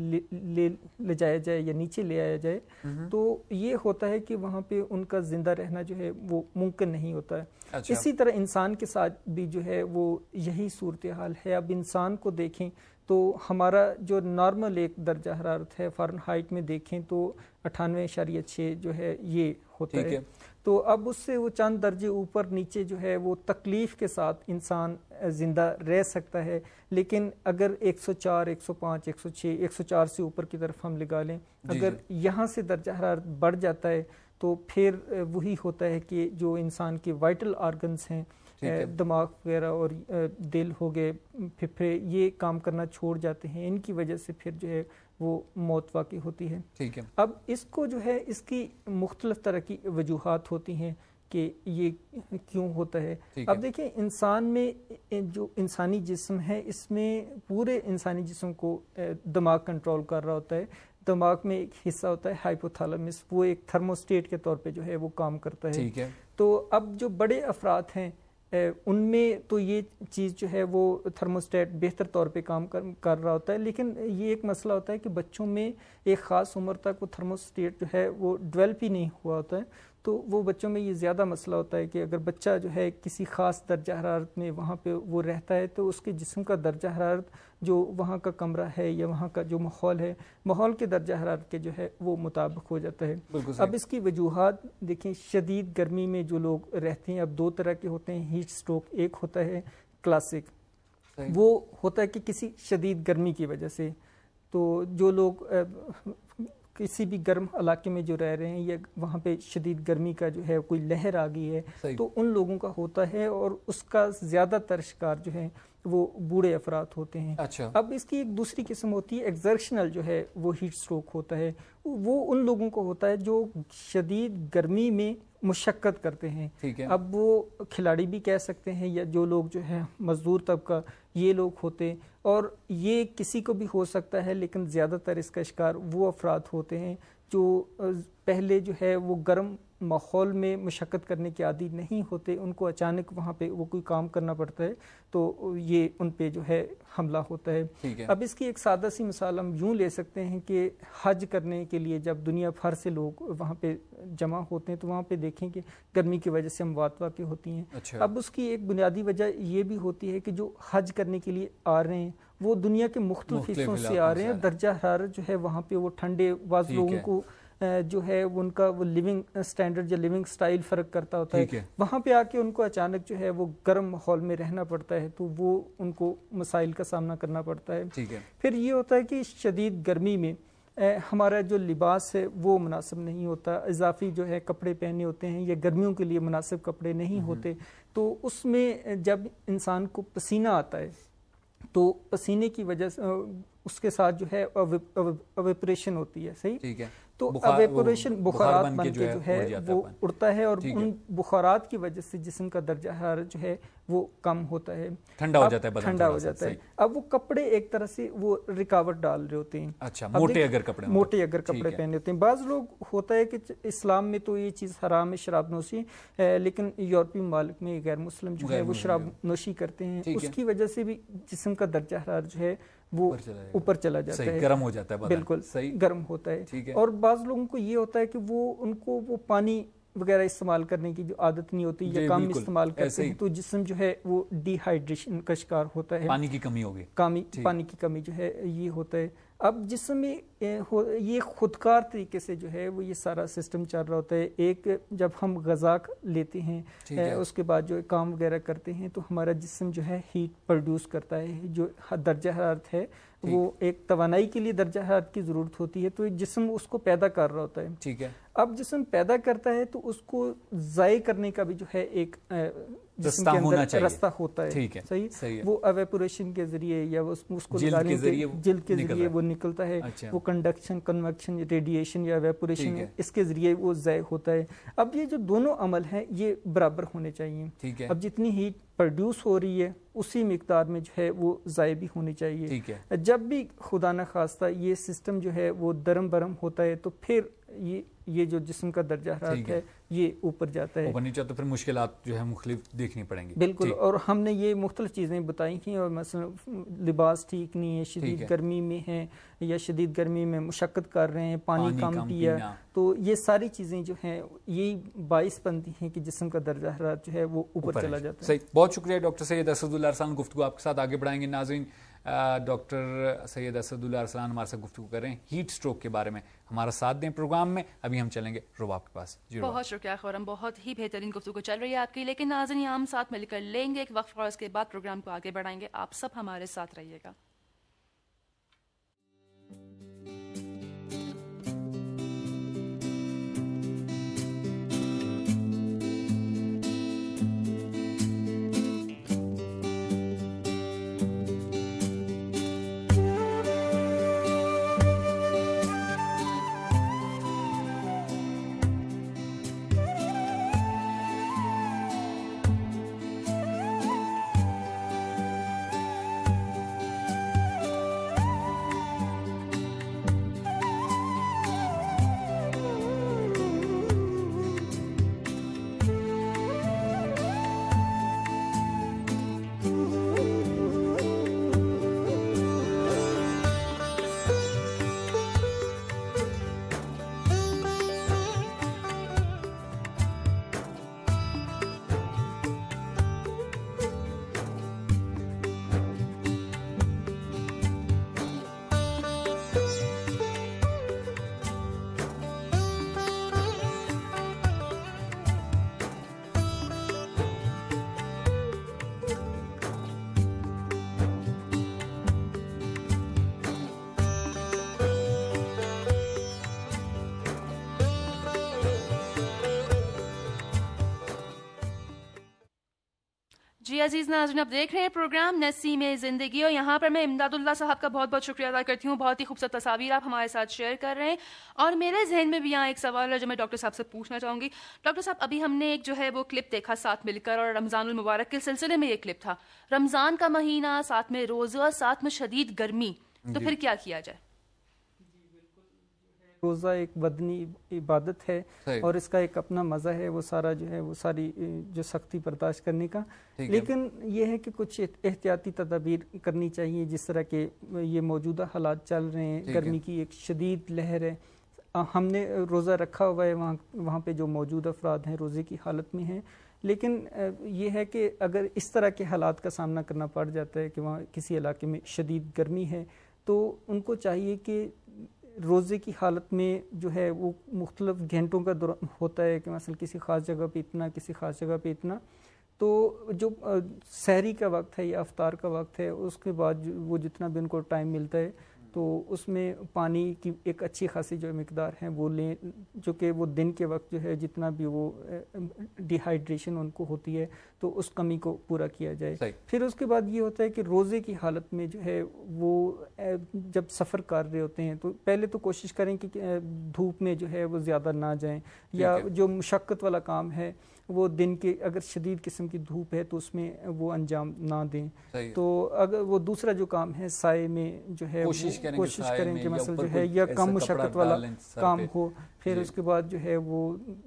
لے جایا جائے یا نیچے لے آیا جائے، تو یہ ہوتا ہے کہ وہاں پہ ان کا زندہ رہنا جو ہے وہ ممکن نہیں ہوتا ہے۔ اسی طرح انسان کے ساتھ بھی جو ہے وہ یہی صورتحال ہے۔ اب انسان کو دیکھیں تو ہمارا جو نارمل ایک درجہ حرارت ہے فارنہائٹ میں دیکھیں تو 98.6 جو ہے یہ ہوتا ہے، تو اب اس سے وہ چند درجے اوپر نیچے جو ہے وہ تکلیف کے ساتھ انسان زندہ رہ سکتا ہے، لیکن اگر 104، 105، 106، 104 سے اوپر کی طرف ہم لگا لیں، اگر یہاں سے درجہ حرارت بڑھ جاتا ہے تو پھر وہی ہوتا ہے کہ جو انسان کے وائٹل آرگنز ہیں، دماغ وغیرہ اور دل ہو گئے، پھپھڑے، یہ کام کرنا چھوڑ جاتے ہیں، ان کی وجہ سے پھر جو ہے وہ موت واقع ہوتی ہے۔ ٹھیک ہے۔ اب اس کو جو ہے اس کی مختلف طرح کی وجوہات ہوتی ہیں کہ یہ کیوں ہوتا ہے۔ اب دیکھیں انسان میں جو انسانی جسم ہے، اس میں پورے انسانی جسم کو دماغ کنٹرول کر رہا ہوتا ہے۔ دماغ میں ایک حصہ ہوتا ہے ہائپوتھالامس، وہ ایک تھرموسٹیٹ کے طور پہ جو ہے وہ کام کرتا ہے۔ ٹھیک ہے۔ تو اب جو بڑے افراد ہیں ان میں تو یہ چیز جو ہے وہ تھرموسٹیٹ بہتر طور پہ کام کر رہا ہوتا ہے، لیکن یہ ایک مسئلہ ہوتا ہے کہ بچوں میں ایک خاص عمر تک وہ تھرموسٹیٹ جو ہے وہ ڈیولپ ہی نہیں ہوا ہوتا ہے، تو وہ بچوں میں یہ زیادہ مسئلہ ہوتا ہے کہ اگر بچہ جو ہے کسی خاص درجہ حرارت میں وہاں پہ وہ رہتا ہے تو اس کے جسم کا درجہ حرارت جو وہاں کا کمرہ ہے یا وہاں کا جو ماحول ہے، ماحول کے درجہ حرارت کے جو ہے وہ مطابق ہو جاتا ہے۔ اب اس کی وجوہات دیکھیں، شدید گرمی میں جو لوگ رہتے ہیں، اب دو طرح کے ہوتے ہیں ہیٹ سٹروک، ایک ہوتا ہے کلاسک، وہ ہوتا ہے کہ کسی شدید گرمی کی وجہ سے، تو جو لوگ کسی بھی گرم علاقے میں جو رہ رہے ہیں یا وہاں پہ شدید گرمی کا جو ہے کوئی لہر آ گئی ہے تو ان لوگوں کا ہوتا ہے، اور اس کا زیادہ تر شکار جو ہے وہ بوڑھے افراد ہوتے ہیں. اب اس کی ایک دوسری قسم ہوتی ہے ایگزرشنل جو ہے وہ ہیٹ سٹروک ہوتا ہے. وہ ان لوگوں کو ہوتا ہے جو شدید گرمی میں مشقت کرتے ہیں. اب وہ کھلاڑی بھی کہہ سکتے ہیں یا جو لوگ جو ہے مزدور طبقہ یہ لوگ ہوتے، اور یہ کسی کو بھی ہو سکتا ہے، لیکن زیادہ تر اس کا شکار وہ افراد ہوتے ہیں جو پہلے جو ہے وہ گرم ماحول میں مشقت کرنے کے عادی نہیں ہوتے، ان کو اچانک وہاں پہ وہ کوئی کام کرنا پڑتا ہے تو یہ ان پہ جو ہے حملہ ہوتا ہے. اب اس کی ایک سادہ سی مثال ہم یوں لے سکتے ہیں کہ حج کرنے کے لیے جب دنیا بھر سے لوگ وہاں پہ جمع ہوتے ہیں تو وہاں پہ دیکھیں کہ گرمی کی وجہ سے اموات واقع ہوتی ہیں. اب اس کی ایک بنیادی وجہ یہ بھی ہوتی ہے کہ جو حج کرنے کے لیے آ رہے ہیں وہ دنیا کے مختلف حصوں سے آ رہے ہیں. درجہ حرارت جو ہے وہاں پہ وہ ٹھنڈے، بعض لوگوں کو جو ہے ان کا وہ لیونگ سٹینڈرڈ یا لیونگ سٹائل فرق کرتا ہوتا ہے. وہاں پہ آ کے ان کو اچانک جو ہے وہ گرم ماحول میں رہنا پڑتا ہے تو وہ ان کو مسائل کا سامنا کرنا پڑتا ہے. پھر یہ ہوتا ہے کہ شدید گرمی میں ہمارا جو لباس ہے وہ مناسب نہیں ہوتا، اضافی جو ہے کپڑے پہنے ہوتے ہیں یا گرمیوں کے لیے مناسب کپڑے نہیں ہوتے، تو اس میں جب انسان کو پسینہ آتا ہے تو پسینے کی وجہ سے اس کے ساتھ جو ہے ایویپریشن ہوتی ہے. صحیح، تو ایویپوریشن بخارات بن کے جو ہے وہ اڑتا ہے، اور ان بخارات کی وجہ سے جسم کا درجہ حرارت جو ہے وہ کم ہوتا ہے، ٹھنڈا ہو جاتا ہے. اب وہ کپڑے ایک طرح سے وہ رکاوٹ ڈال رہے ہوتے ہیں، موٹے اگر کپڑے پہنے ہوتے ہیں. بعض لوگ ہوتا ہے کہ اسلام میں تو یہ چیز حرام ہے شراب نوشی، لیکن یورپی ممالک میں غیر مسلم جو ہے وہ شراب نوشی کرتے ہیں. اس کی وجہ سے بھی جسم کا درجہ حرارت جو ہے وہ اوپر چلا جاتا ہے، گرم ہو جاتا ہے، بالکل گرم ہوتا ہے. اور بعض لوگوں کو یہ ہوتا ہے کہ ان کو وہ پانی وغیرہ استعمال کرنے کی جو عادت نہیں ہوتی یا کم استعمال کرتے ہیں تو جسم جو ہے وہ ڈی ہائیڈریشن کا شکار ہوتا ہے، پانی کی کمی ہوگی، پانی کی کمی جو ہے یہ ہوتا ہے. اب جسم میں یہ خودکار طریقے سے جو ہے وہ یہ سارا سسٹم چل رہا ہوتا ہے. ایک جب ہم غذا لیتے ہیں اس کے بعد جو کام وغیرہ کرتے ہیں تو ہمارا جسم جو ہے ہیٹ پروڈیوس کرتا ہے، جو درجہ حرارت ہے وہ ایک توانائی کے لیے درجہ حرارت کی ضرورت ہوتی ہے تو جسم اس کو پیدا کر رہا ہوتا ہے. ٹھیک ہے، اب جسم پیدا کرتا ہے تو اس کو ضائع کرنے کا بھی جو ہے ایک جسم کے اندر رستہ ہوتا ہے. صحیح، وہ ایویپوریشن کے ذریعے یا اس کو جلد کے ذریعے وہ نکلتا ہے. وہ کنڈکشن، کنویکشن، ریڈیشن یا ایویپوریشن اس کے ذریعے وہ ضائع ہوتا ہے. اب یہ جو دونوں عمل ہیں یہ برابر ہونے چاہیے. اب جتنی ہیٹ پروڈیوس ہو رہی ہے اسی مقدار میں جو ہے وہ ضائع بھی ہونی چاہیے. جب بھی خدا نہ خواستہ یہ سسٹم جو ہے وہ درم برم ہوتا ہے تو پھر یہ جو جسم کا درجہ حرارت ہے یہ اوپر جاتا ہے، اوپر نیچے، تو پھر مشکلات جو ہے مختلف دیکھنی پڑیں گی. بالکل، اور ہم نے یہ مختلف چیزیں بتائی ہیں، اور مثلا لباس ٹھیک نہیں ہے، شدید گرمی میں ہیں یا شدید گرمی میں مشقت کر رہے ہیں، پانی کم پیا، تو یہ ساری چیزیں جو ہیں یہ باعث بنتی ہیں کہ جسم کا درجہ حرارت جو ہے وہ اوپر چلا جاتا ہے. صحیح، بہت شکریہ ڈاکٹر سید اسداللہ ارسلان. گفتگو آپ کے ساتھ آگے بڑھائیں گے. ناظرین، ڈاکٹر سید اسداللہ ارسلان ہمارے ساتھ گفتگو کر رہے ہیں ہیٹ سٹروک کے بارے میں. ہمارا ساتھ دیں پروگرام میں. ابھی ہم چلیں گے رباب کے پاس. بہت شکریہ خورم، بہت ہی بہترین گفتگو چل رہی ہے آپ کی. لیکن ناظرین ہم ساتھ مل کر لیں گے ایک وقت، اور اس کے بعد پروگرام کو آگے بڑھائیں گے. آپ سب ہمارے ساتھ رہیے گا. अजीज नाज़रीन, आप देख रहे हैं प्रोग्राम नसीम ज़िंदगी और यहाँ पर मैं इमदादुल्लाह साहब का बहुत बहुत शुक्रिया अदा करती हूँ। बहुत ही खूबसूरत तस्वीर आप हमारे साथ शेयर कर रहे हैं और मेरे जहन में भी यहाँ एक सवाल है जो मैं डॉक्टर साहब से पूछना चाहूँगी। डॉक्टर साहब, अभी हमने एक जो है वो क्लिप देखा साथ मिलकर और रमज़ानुल मुबारक के सिलसिले में ये क्लिप था। रमज़ान का महीना, साथ में रोज़े और साथ में शदीद गर्मी, तो फिर क्या किया जाए? रोज़ा एक बदनी इबादत है और इसका एक अपना मज़ा है, वो सारा जो है वो सारी जो सख्ती बर्दाश्त करने का, लेकिन ये है कि कुछ एहतियाती तदाबीर करनी चाहिए। जिस तरह के ये मौजूदा हालात चल रहे हैं, गर्मी की एक शदीद लहर है, हमने रोज़ा रखा हुआ है, वहाँ पे जो मौजूद अफराद हैं रोज़े की हालत में हैं, लेकिन ये है कि अगर इस तरह के हालात का सामना करना पड़ जाता है कि वहाँ किसी इलाके में शदीद गर्मी है, तो उनको चाहिए कि रोज़े की हालत में जो है वो मुख्तलिफ घंटों का दौरान होता है कि मसलन किसी ख़ास जगह पे इतना, किसी ख़ास जगह पे इतना, तो जो सहरी का वक्त है या अफ्तार का वक्त है, उसके बाद वो जितना भी उनको टाइम मिलता है तो उसमें पानी की एक अच्छी खासी जो मिकदार है वो लें, जो कि वो दिन के वक्त जो है जितना भी वो डिहाइड्रेशन उनको होती है तो उस कमी को पूरा किया जाए। फिर उसके बाद ये होता है कि रोज़े की हालत में जो है वो जब सफ़र कर रहे होते हैं तो पहले तो कोशिश करें कि धूप में जो है वो ज़्यादा ना जाएं, या जो मुशक्क़त वाला काम है वो दिन के अगर शदीद किस्म की धूप है तो उसमें वो अंजाम ना दें। तो अगर वो दूसरा जो काम है साए में जो है कोशिश करें कि मसल जो है या कम मुशक्क़त वाला काम हो। फिर उसके बाद जो है वो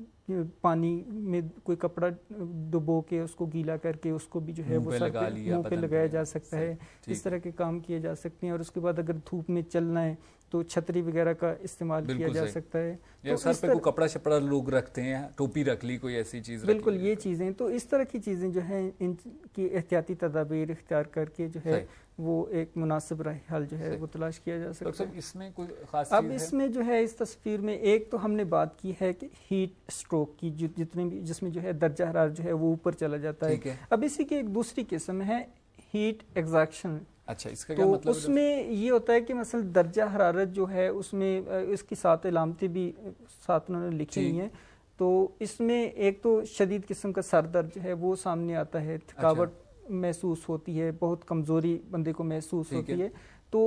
पानी में कोई कपड़ा डुबो के उसको गीला करके उसको भी जो है वो मुंह पे लगाया जा सकता है। इस तरह के काम किए जा सकते हैं। और उसके बाद अगर धूप में चलना है तो छतरी वगैरह का इस्तेमाल किया जा सकता है। तो सर पे कोई कपड़ा शपड़ा लोग रखते हैं, टोपी रख ली, कोई ऐसी चीज़, बिल्कुल ये चीज़ें, तो इस तरह की चीज़ें जो हैं इनकी एहतियाती तदाबीर इख्तियार करके जो है वो एक मुनासिब राह जो है वो तलाश किया जा सकता है। इसमें कोई खास अब इसमें जो है इस तस्वीर में एक तो हमने बात की है कि हीट स्ट्रोक की, जितने भी जिसमें जो है दर्जा हरारत जो है वो ऊपर चला जाता है। अब इसी की एक दूसरी किस्म है हीट एग्जैक्शन। अच्छा, इसका तो क्या मतलब? उसमें ये होता है कि मसलन दर्जा हरारत जो है उसमें इसकी 7 अलामतें भी साथ उन्होंने लिखी हुई हैं। तो इसमें एक तो शदीद किस्म का सर दर्द है वो सामने आता है, थकावट महसूस होती है, बहुत कमज़ोरी बंदे को महसूस होती है। तो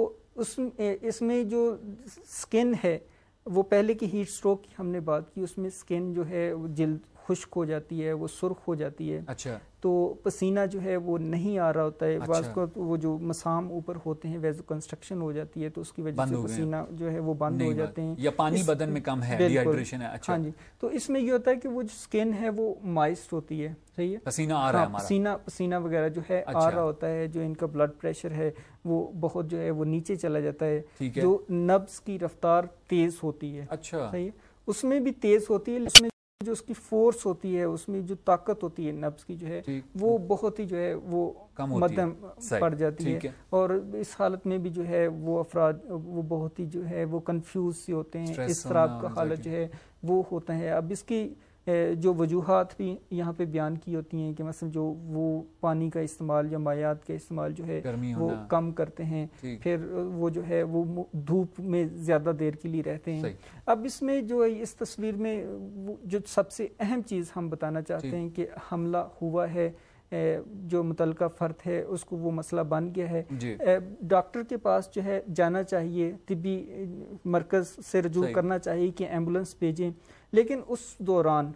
इसमें जो स्किन है वो पहले की हीट स्ट्रोक की हमने बात की, उसमें स्किन जो है वो जिल्द खुश्क हो जाती है, वो सुर्ख हो जाती है। अच्छा। तो पसीना जो है वो नहीं आ रहा होता है। बाज़ को वो जो मसाम ऊपर होते हैं वैसे कंस्ट्रक्शन हो जाती है तो उसकी वजह से पसीना जो है वो बंद हो जाते हैं, या पानी बदन में कम है, डिहाइड्रेशन है। अच्छा। हाँ जी। तो इसमें ये होता है कि वो जो स्किन है वो मॉइस्ट होती है, सही है, पसीना आ रहा है हमारा, पसीना वगैरह जो है आ रहा होता है। जो इनका ब्लड प्रेशर है वो बहुत जो है वो नीचे चला जाता है। जो नब्ज की रफ्तार तेज होती है। अच्छा। सही है, उसमें भी तेज होती है, उसमें जो उसकी फोर्स होती है, उसमें जो ताकत होती है नब्ज की जो है वो बहुत ही जो है वो मध्यम पड़ जाती है। और इस हालत में भी जो है वो अफराद वो बहुत ही जो है वो कंफ्यूज से होते हैं, इस्तिराब का हालत जो है वो होता है। अब इसकी जो वजूहात भी यहाँ पे बयान की होती हैं कि मतलब जो वो पानी का इस्तेमाल या मायात का इस्तेमाल जो है वो कम करते हैं, फिर वो जो है वो धूप में ज़्यादा देर के लिए रहते हैं। अब इसमें जो है इस तस्वीर में जो सबसे अहम चीज़ हम बताना चाहते हैं कि हमला हुआ है, जो मुतलका फ़र्द है उसको वो मसला बन गया है, डॉक्टर के पास जो है जाना चाहिए, तिब्बी मरकज़ से रजू करना चाहिए कि एम्बुलेंस भेजें। लेकिन उस दौरान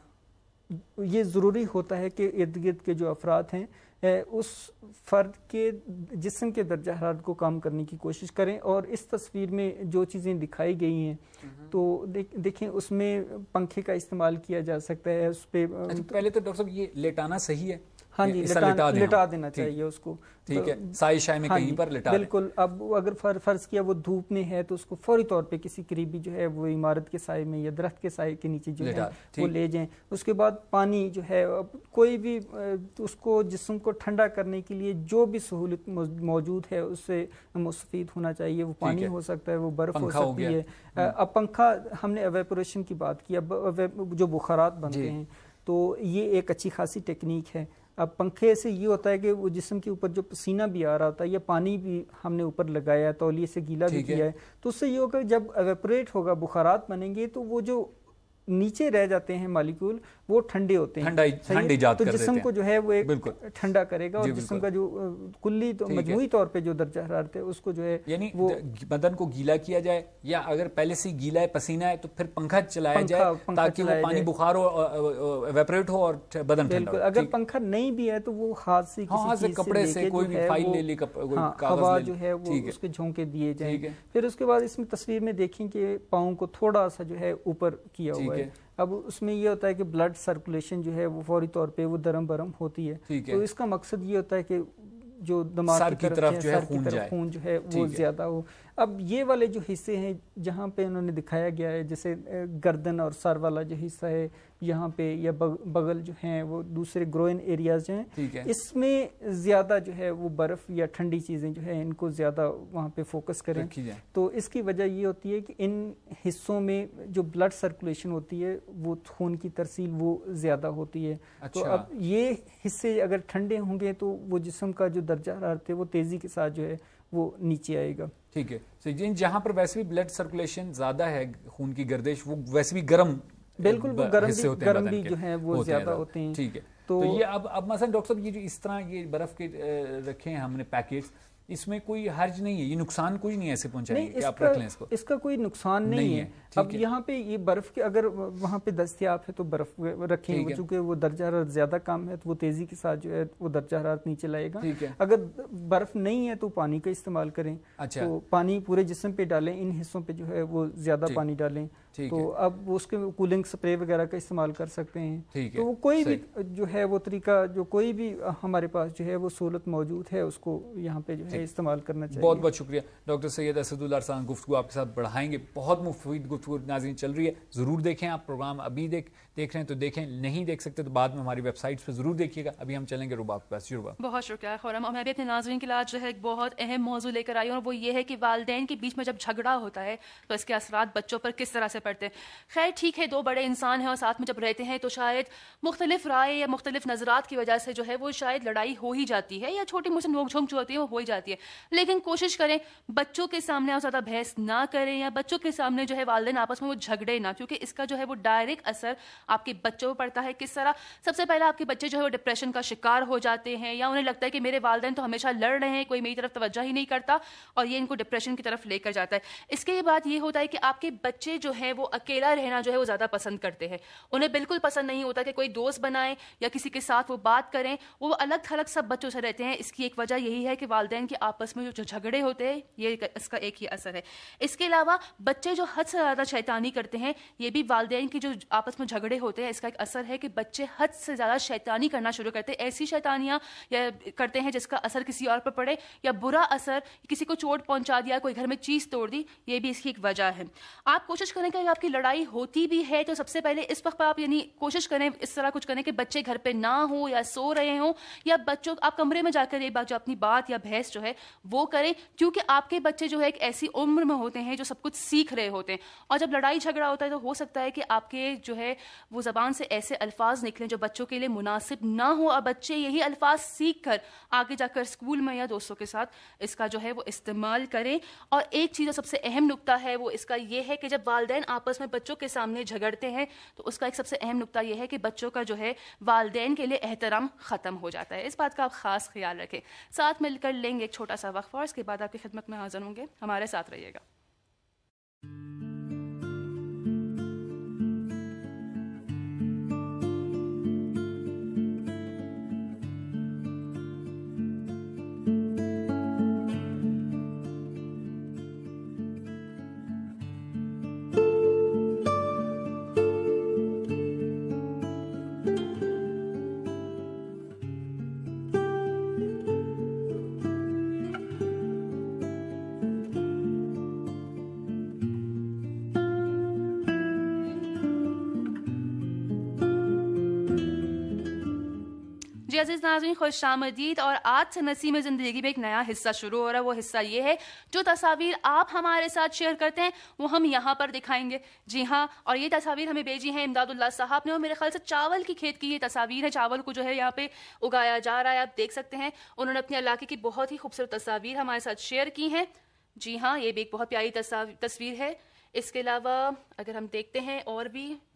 ये ज़रूरी होता है कि इर्द गिर्द के जो अफराद हैं उस फ़र्द के जिस्म के दर्जा हरारत को कम करने की कोशिश करें। और इस तस्वीर में जो चीज़ें दिखाई गई हैं तो देखें उसमें पंखे का इस्तेमाल किया जा सकता है उस पर। पहले तो डॉक्टर साहब ये लेटाना सही है? हाँ जी, लिटा देना चाहिए उसको। ठीक है, साए में कहीं पर लिटा बिल्कुल। अब अगर फर्ज किया वो धूप में है तो उसको फौरी तौर पे किसी करीबी जो है वो इमारत के साए में या दरख्त के साए के नीचे जो है वो ले जाएं। उसके बाद पानी जो है कोई भी उसको जिस्म को ठंडा करने के लिए जो भी सहूलत मौजूद है उससे मुस्तफीद होना चाहिए। वो पानी हो सकता है, वो बर्फ हो सकती है। अब पंखा, हमने एवेपोरेशन की बात की, अब जो बुखारात बनते हैं तो ये एक अच्छी खासी टेक्निक है। अब पंखे से ये होता है कि वो जिस्म के ऊपर जो पसीना भी आ रहा होता है या पानी भी हमने ऊपर लगाया है, तौलिए से गीला भी किया है, तो उससे ये होगा जब एवेपोरेट होगा बुखारात बनेंगे तो वो जो نیچے رہ جاتے ہیں مالیکول وہ ٹھنڈے ہوتے ہیں, تو جسم کو جو ہے وہ ایک ٹھنڈا کرے گا, اور جسم کا جو کلی تو مجموعی طور پہ جو درجہ حرارت ہے اس کو جو ہے یعنی بدن کو گیلا کیا جائے, یا اگر پہلے سے گیلا ہے پسینہ ہے تو پھر پنکھا چلایا جائے تاکہ وہ پانی بخار ہو, ایویپوریٹ ہو اور بدن ٹھنڈا ہو. اگر پنکھا نہیں بھی ہے تو وہ ہاتھ سے کسی چیز کپڑے سے کوئی بھی فائل لے لی, ہوا جو ہے وہ اس کے جھونکے دیے جائیں. پھر اس کے بعد اس میں تصویر میں دیکھیں کہ پاؤں کو تھوڑا سا جو ہے اوپر کیا ہوا ہے. اب اس میں یہ ہوتا ہے کہ بلڈ سرکولیشن جو ہے وہ فوری طور پہ وہ درم برم ہوتی ہے, تو اس کا مقصد یہ ہوتا ہے کہ جو دماغ کی طرف خون جو ہے وہ زیادہ ہو. اب یہ والے جو حصے ہیں جہاں پہ انہوں نے دکھایا گیا ہے, جیسے گردن اور سر والا جو حصہ ہے یہاں پہ, یا بغل جو ہیں وہ دوسرے گروئن ایریاز جو ہیں, اس میں زیادہ جو ہے وہ برف یا ٹھنڈی چیزیں جو ہیں ان کو زیادہ وہاں پہ فوکس کریں. تو اس کی وجہ یہ ہوتی ہے کہ ان حصوں میں جو بلڈ سرکولیشن ہوتی ہے وہ خون کی ترسیل وہ زیادہ ہوتی ہے. تو اب یہ حصے اگر ٹھنڈے ہوں گے تو وہ جسم کا جو درجہ حرارت ہے وہ تیزی کے ساتھ جو ہے وہ نیچے آئے گا. ٹھیک ہے, جہاں پر ویسے بھی بلڈ سرکولیشن زیادہ ہے, خون کی گردش, وہ ویسے بھی گرم, بالکل وہ گرم بھی جو ہیں وہ زیادہ ہوتے ہیں. ٹھیک ہے, تو یہ اب مثلا ڈاکٹر صاحب یہ جو اس طرح یہ برف کے رکھے ہیں ہم نے پیکٹس, اس میں کوئی حرج نہیں ہے, یہ نقصان کوئی نہیں ایسے پہنچائیں گے کہ آپ رکھ لیں اس کو؟ اس کا کوئی نقصان نہیں ہے. اب یہاں پہ یہ برف کے اگر وہاں پہ دستیاب ہے تو برف رکھیں, چونکہ وہ درجہ حرارت زیادہ کم ہے تو وہ تیزی کے ساتھ جو ہے وہ درجہ حرارت نیچے لائے گا. اگر برف نہیں ہے تو پانی کا استعمال کریں. تو پانی پورے جسم پہ ڈالیں, ان حصوں پہ جو ہے وہ زیادہ پانی ڈالیں. تو اب اس کے کولنگ سپرے وغیرہ کا استعمال کر سکتے ہیں. تو وہ کوئی بھی جو ہے وہ طریقہ, جو کوئی بھی ہمارے پاس جو ہے وہ سہولت موجود ہے, اس کو یہاں پہ جو ہے استعمال کرنا چاہیے. بہت بہت شکریہ ڈاکٹر سید اسداللہ ارسلان. گفتگو آپ کے ساتھ بڑھائیں گے, بہت مفید گفتگو ناظرین چل رہی ہے. ضرور دیکھیں, آپ پروگرام ابھی دیکھ رہے ہیں تو دیکھیں, نہیں دیکھ سکتے تو بعد میں ہماری ویب سائٹس پہ ضرور دیکھیے گا. ابھی ہم چلیں گے رباب کے پاس. بہت شکریہ خورم. اور میں بھی اپنے ناظرین کے لیے جو ہے ایک بہت اہم موضوع لے کر آئی ہوں, اور وہ یہ ہے کہ والدین کے بیچ میں جب جھگڑا ہوتا ہے تو اس کے اثرات بچوں پر کس طرح سے پڑتے ہیں. خیر ٹھیک ہے, دو بڑے انسان ہیں اور ساتھ میں جب رہتے ہیں تو شاید مختلف رائے یا مختلف نظرات کی وجہ سے جو ہے وہ شاید لڑائی ہو ہی جاتی ہے, یا چھوٹی موٹی نوک جھونک جو ہوتی ہے وہ ہو ہی جاتی ہے. لیکن کوشش کریں بچوں کے سامنے اور زیادہ بحث نہ کریں, یا بچوں کے سامنے جو ہے والدین آپس میں وہ جھگڑے نہ, کیونکہ اس کا جو ہے وہ ڈائریکٹ اثر آپ کے بچوں پر پڑتا ہے. کس طرح؟ سب سے پہلے آپ کے بچے جو ہے وہ ڈپریشن کا شکار ہو جاتے ہیں, یا انہیں لگتا ہے کہ میرے والدین تو ہمیشہ لڑ رہے ہیں, کوئی میری طرف توجہ ہی نہیں کرتا, اور یہ ان کو ڈپریشن کی طرف لے کر جاتا ہے. اس کے بعد یہ ہوتا ہے کہ آپ کے بچے جو ہیں وہ اکیلا رہنا جو ہے وہ زیادہ پسند کرتے ہیں. انہیں بالکل پسند نہیں ہوتا کہ کوئی دوست بنائیں یا کسی کے ساتھ وہ بات کریں, وہ الگ تھلگ سب بچوں سے رہتے ہیں. اس کی ایک وجہ یہی ہے کہ والدین کے آپس میں جو جھگڑے ہوتے ہیں یہ اس کا ایک ہی اثر ہے. اس کے علاوہ بچے جو حد سے زیادہ شیطانی کرتے ہیں, یہ بھی والدین کی جو آپس میں جھگڑے ہوتے ہیں اس کا ایک اثر ہے کہ بچے حد سے زیادہ شیطانی کرنا شروع کرتے ہیں. ایسی شیطانیاں یا کرتے ہیں جس کا اثر کسی اور پر پڑے, یا برا اثر, کسی کو چوٹ پہنچا دیا, کوئی گھر میں چیز توڑ دی, یہ بھی اس کی ایک وجہ ہے. آپ کوشش کریں کہ اگر آپ کی لڑائی ہوتی بھی ہے تو سب سے پہلے اس وقت آپ یعنی کوشش کریں اس طرح کچھ کریں کہ بچے گھر پہ نہ ہوں یا سو رہے ہوں, یا بچوں آپ کمرے میں جا کر یہ بات جو اپنی بات یا بحث جو ہے وہ کریں, کیونکہ آپ کے بچے جو ہے ایک ایسی عمر میں ہوتے ہیں جو سب کچھ سیکھ رہے ہوتے ہیں. اور جب لڑائی جھگڑا ہوتا ہے تو ہو سکتا ہے کہ آپ کے جو ہے وہ زبان سے ایسے الفاظ نکلیں جو بچوں کے لیے مناسب نہ ہو, اور بچے یہی الفاظ سیکھ کر آگے جا کر اسکول میں یا دوستوں کے ساتھ اس کا جو ہے وہ استعمال کریں. اور ایک چیز جو سب سے اہم نقطہ ہے وہ اس کا یہ ہے کہ جب والدین آپس میں بچوں کے سامنے جھگڑتے ہیں تو اس کا ایک سب سے اہم نقطہ یہ ہے کہ بچوں کا جو ہے والدین کے لیے احترام ختم ہو جاتا ہے. اس بات کا آپ خاص خیال رکھیں. ساتھ مل کر لیں گے ایک چھوٹا سا وقفہ, اور اس کے بعد آپ کی خدمت میں حاضر ہوں گے. ہمارے ساتھ رہیے گا. جی عزیز ناظرین, خوش آمدید. اور آج سے نسیم زندگی میں ایک نیا حصہ شروع ہو رہا ہے. وہ حصہ یہ ہے جو تصاویر آپ ہمارے ساتھ شیئر کرتے ہیں وہ ہم یہاں پر دکھائیں گے. جی ہاں, اور یہ تصاویر ہمیں بھیجی ہیں امداد اللہ صاحب نے, اور میرے خیال سے چاول کی کھیت کی یہ تصاویر ہے. چاول کو جو ہے یہاں پہ اگایا جا رہا ہے, آپ دیکھ سکتے ہیں. انہوں نے اپنے علاقے کی بہت ہی خوبصورت تصاویر ہمارے ساتھ شیئر کی ہیں. جی ہاں, یہ بھی ایک بہت پیاری تصویر ہے. اس کے علاوہ اگر ہم دیکھتے ہیں اور بھی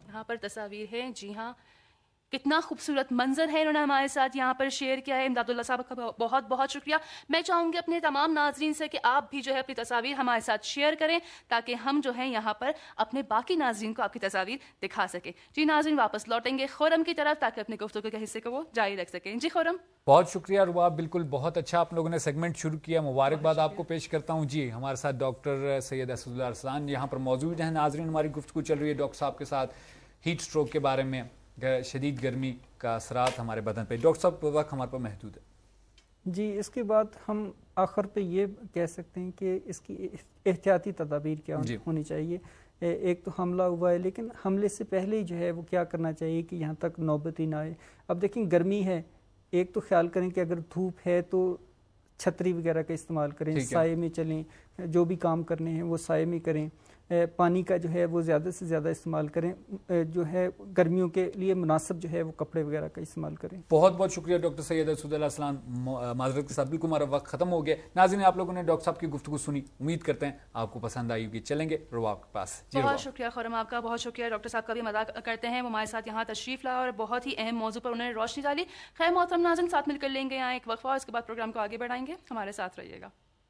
यहाँ पर तस्वीर है, जी हाँ, कितना खूबसूरत मंजर है इन्होंने हमारे साथ यहाँ पर शेयर किया है। इमदादुल्लाह साहब का बहुत बहुत शुक्रिया। मैं चाहूँगी अपने तमाम नाजरीन से कि आप भी जो है अपनी तस्वीर हमारे साथ शेयर करें ताकि हम जो है यहाँ पर अपने बाकी नाजरीन को आपकी तस्वीर दिखा सकें। जी नाजरीन, वापस लौटेंगे खुरम की तरफ ताकि अपने गुफ्तगू के हिस्से को वो जारी रख सकें। जी खुरम। बहुत शुक्रिया रुबाब, बिल्कुल बहुत अच्छा आप लोगों ने सेगमेंट शुरू किया, मुबारकबाद आपको पेश करता हूँ। जी हमारे साथ डॉक्टर सैयद असदुल्लाह अरसलान यहाँ पर मौजूद हैं। नाजरीन, हमारी गुफ्तगू चल रही है डॉक्टर साहब के साथ हीट स्ट्रोक के बारे में, शदीद गर्मी का असरात हमारे बदन पे। डॉक्टर साहब वक्त हमारे पास महदूद है जी, इसके बाद हम आखिर पे ये कह सकते हैं कि इसकी एहतियाती तदाबीर क्या होनी चाहिए। एक तो हमला हुआ है, लेकिन हमले से पहले ही जो है वो क्या करना चाहिए कि यहाँ तक नौबत ही ना आए। अब देखें गर्मी है, एक तो ख्याल करें कि अगर धूप है तो छतरी वगैरह का इस्तेमाल करें, साए में चलें, जो भी काम करने हैं वो साए में करें, पानी का जो है वो ज़्यादा से ज़्यादा इस्तेमाल करें, जो है गर्मियों के लिए मुनासिब जो है वो कपड़े वगैरह का इस्तेमाल करें। बहुत बहुत शुक्रिया डॉक्टर सैयद असदुल्लाह अरसलान। माजरत के साथ बिल्कुल हमारा वक्त खत्म हो गया। नाज़रीन, आप लोगों ने डॉक्टर साहब की गुफ्तगू सुनी, उम्मीद करते हैं आपको पसंद आई होगी। चलेंगे रुबाब के पास। बहुत शुक्रिया खुरम आपका, बहुत शुक्रिया। डॉक्टर साहब का भी मजाक करते हैं, वो हमारे साथ यहाँ तशरीफ लाया और बहुत ही अहम मौजू पर उन्होंने रोशनी डाली। खैर मोहतरम नाज़रीन, साथ मिलकर लेंगे यहाँ एक वक्फा, इसके बाद प्रोग्राम को आगे बढ़ाएंगे, हमारे साथ रहिएगा।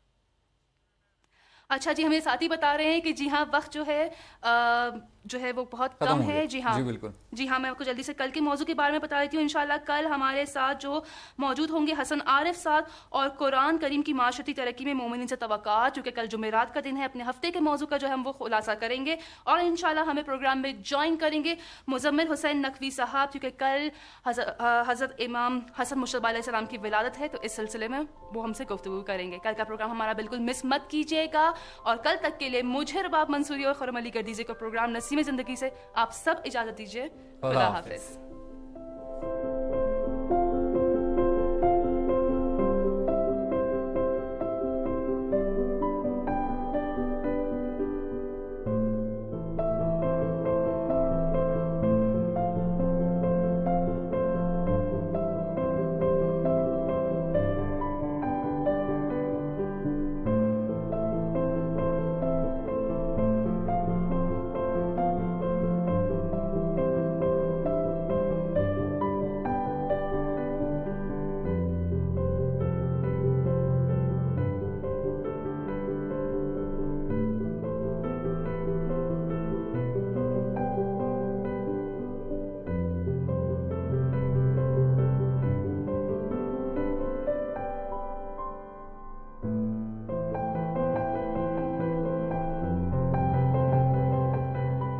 अच्छा जी, हमें साथी बता रहे हैं कि जी हाँ वक्त जो है वो बहुत कम है। जी हाँ, जी बिल्कुल। जी हाँ, मैं आपको जल्दी से कल के मौजू के बारे में बता देती हूँ। इंशाल्लाह कल हमारे साथ जो मौजूद होंगे हसन आरिफ साहब और कुरान करीम की माशरती तरक्की में मोमिनीन से तवक्कात, क्योंकि कल जुमेरात का दिन है। अपने हफ्ते के मौजू का जो है हम वो खुलासा करेंगे और इंशाल्लाह हमें प्रोग्राम में ज्वाइन करेंगे मुजम्मिल हुसैन नकवी साहब, क्योंकि कल हज़रत इमाम हसन मुशतबा अलैहिस्सलाम की विलादत है, तो इस सिलसिले में वो हमसे गुफ्तगू करेंगे। कल का प्रोग्राम हमारा बिल्कुल मिस मत कीजिएगा। और कल तक के लिए मुझे रुबाब मंसूरी और खुरम अली कर दीजिए को प्रोग्राम नसीम ज़िंदगी से आप सब इजाज़त दीजिए। खुदा हाफिज़।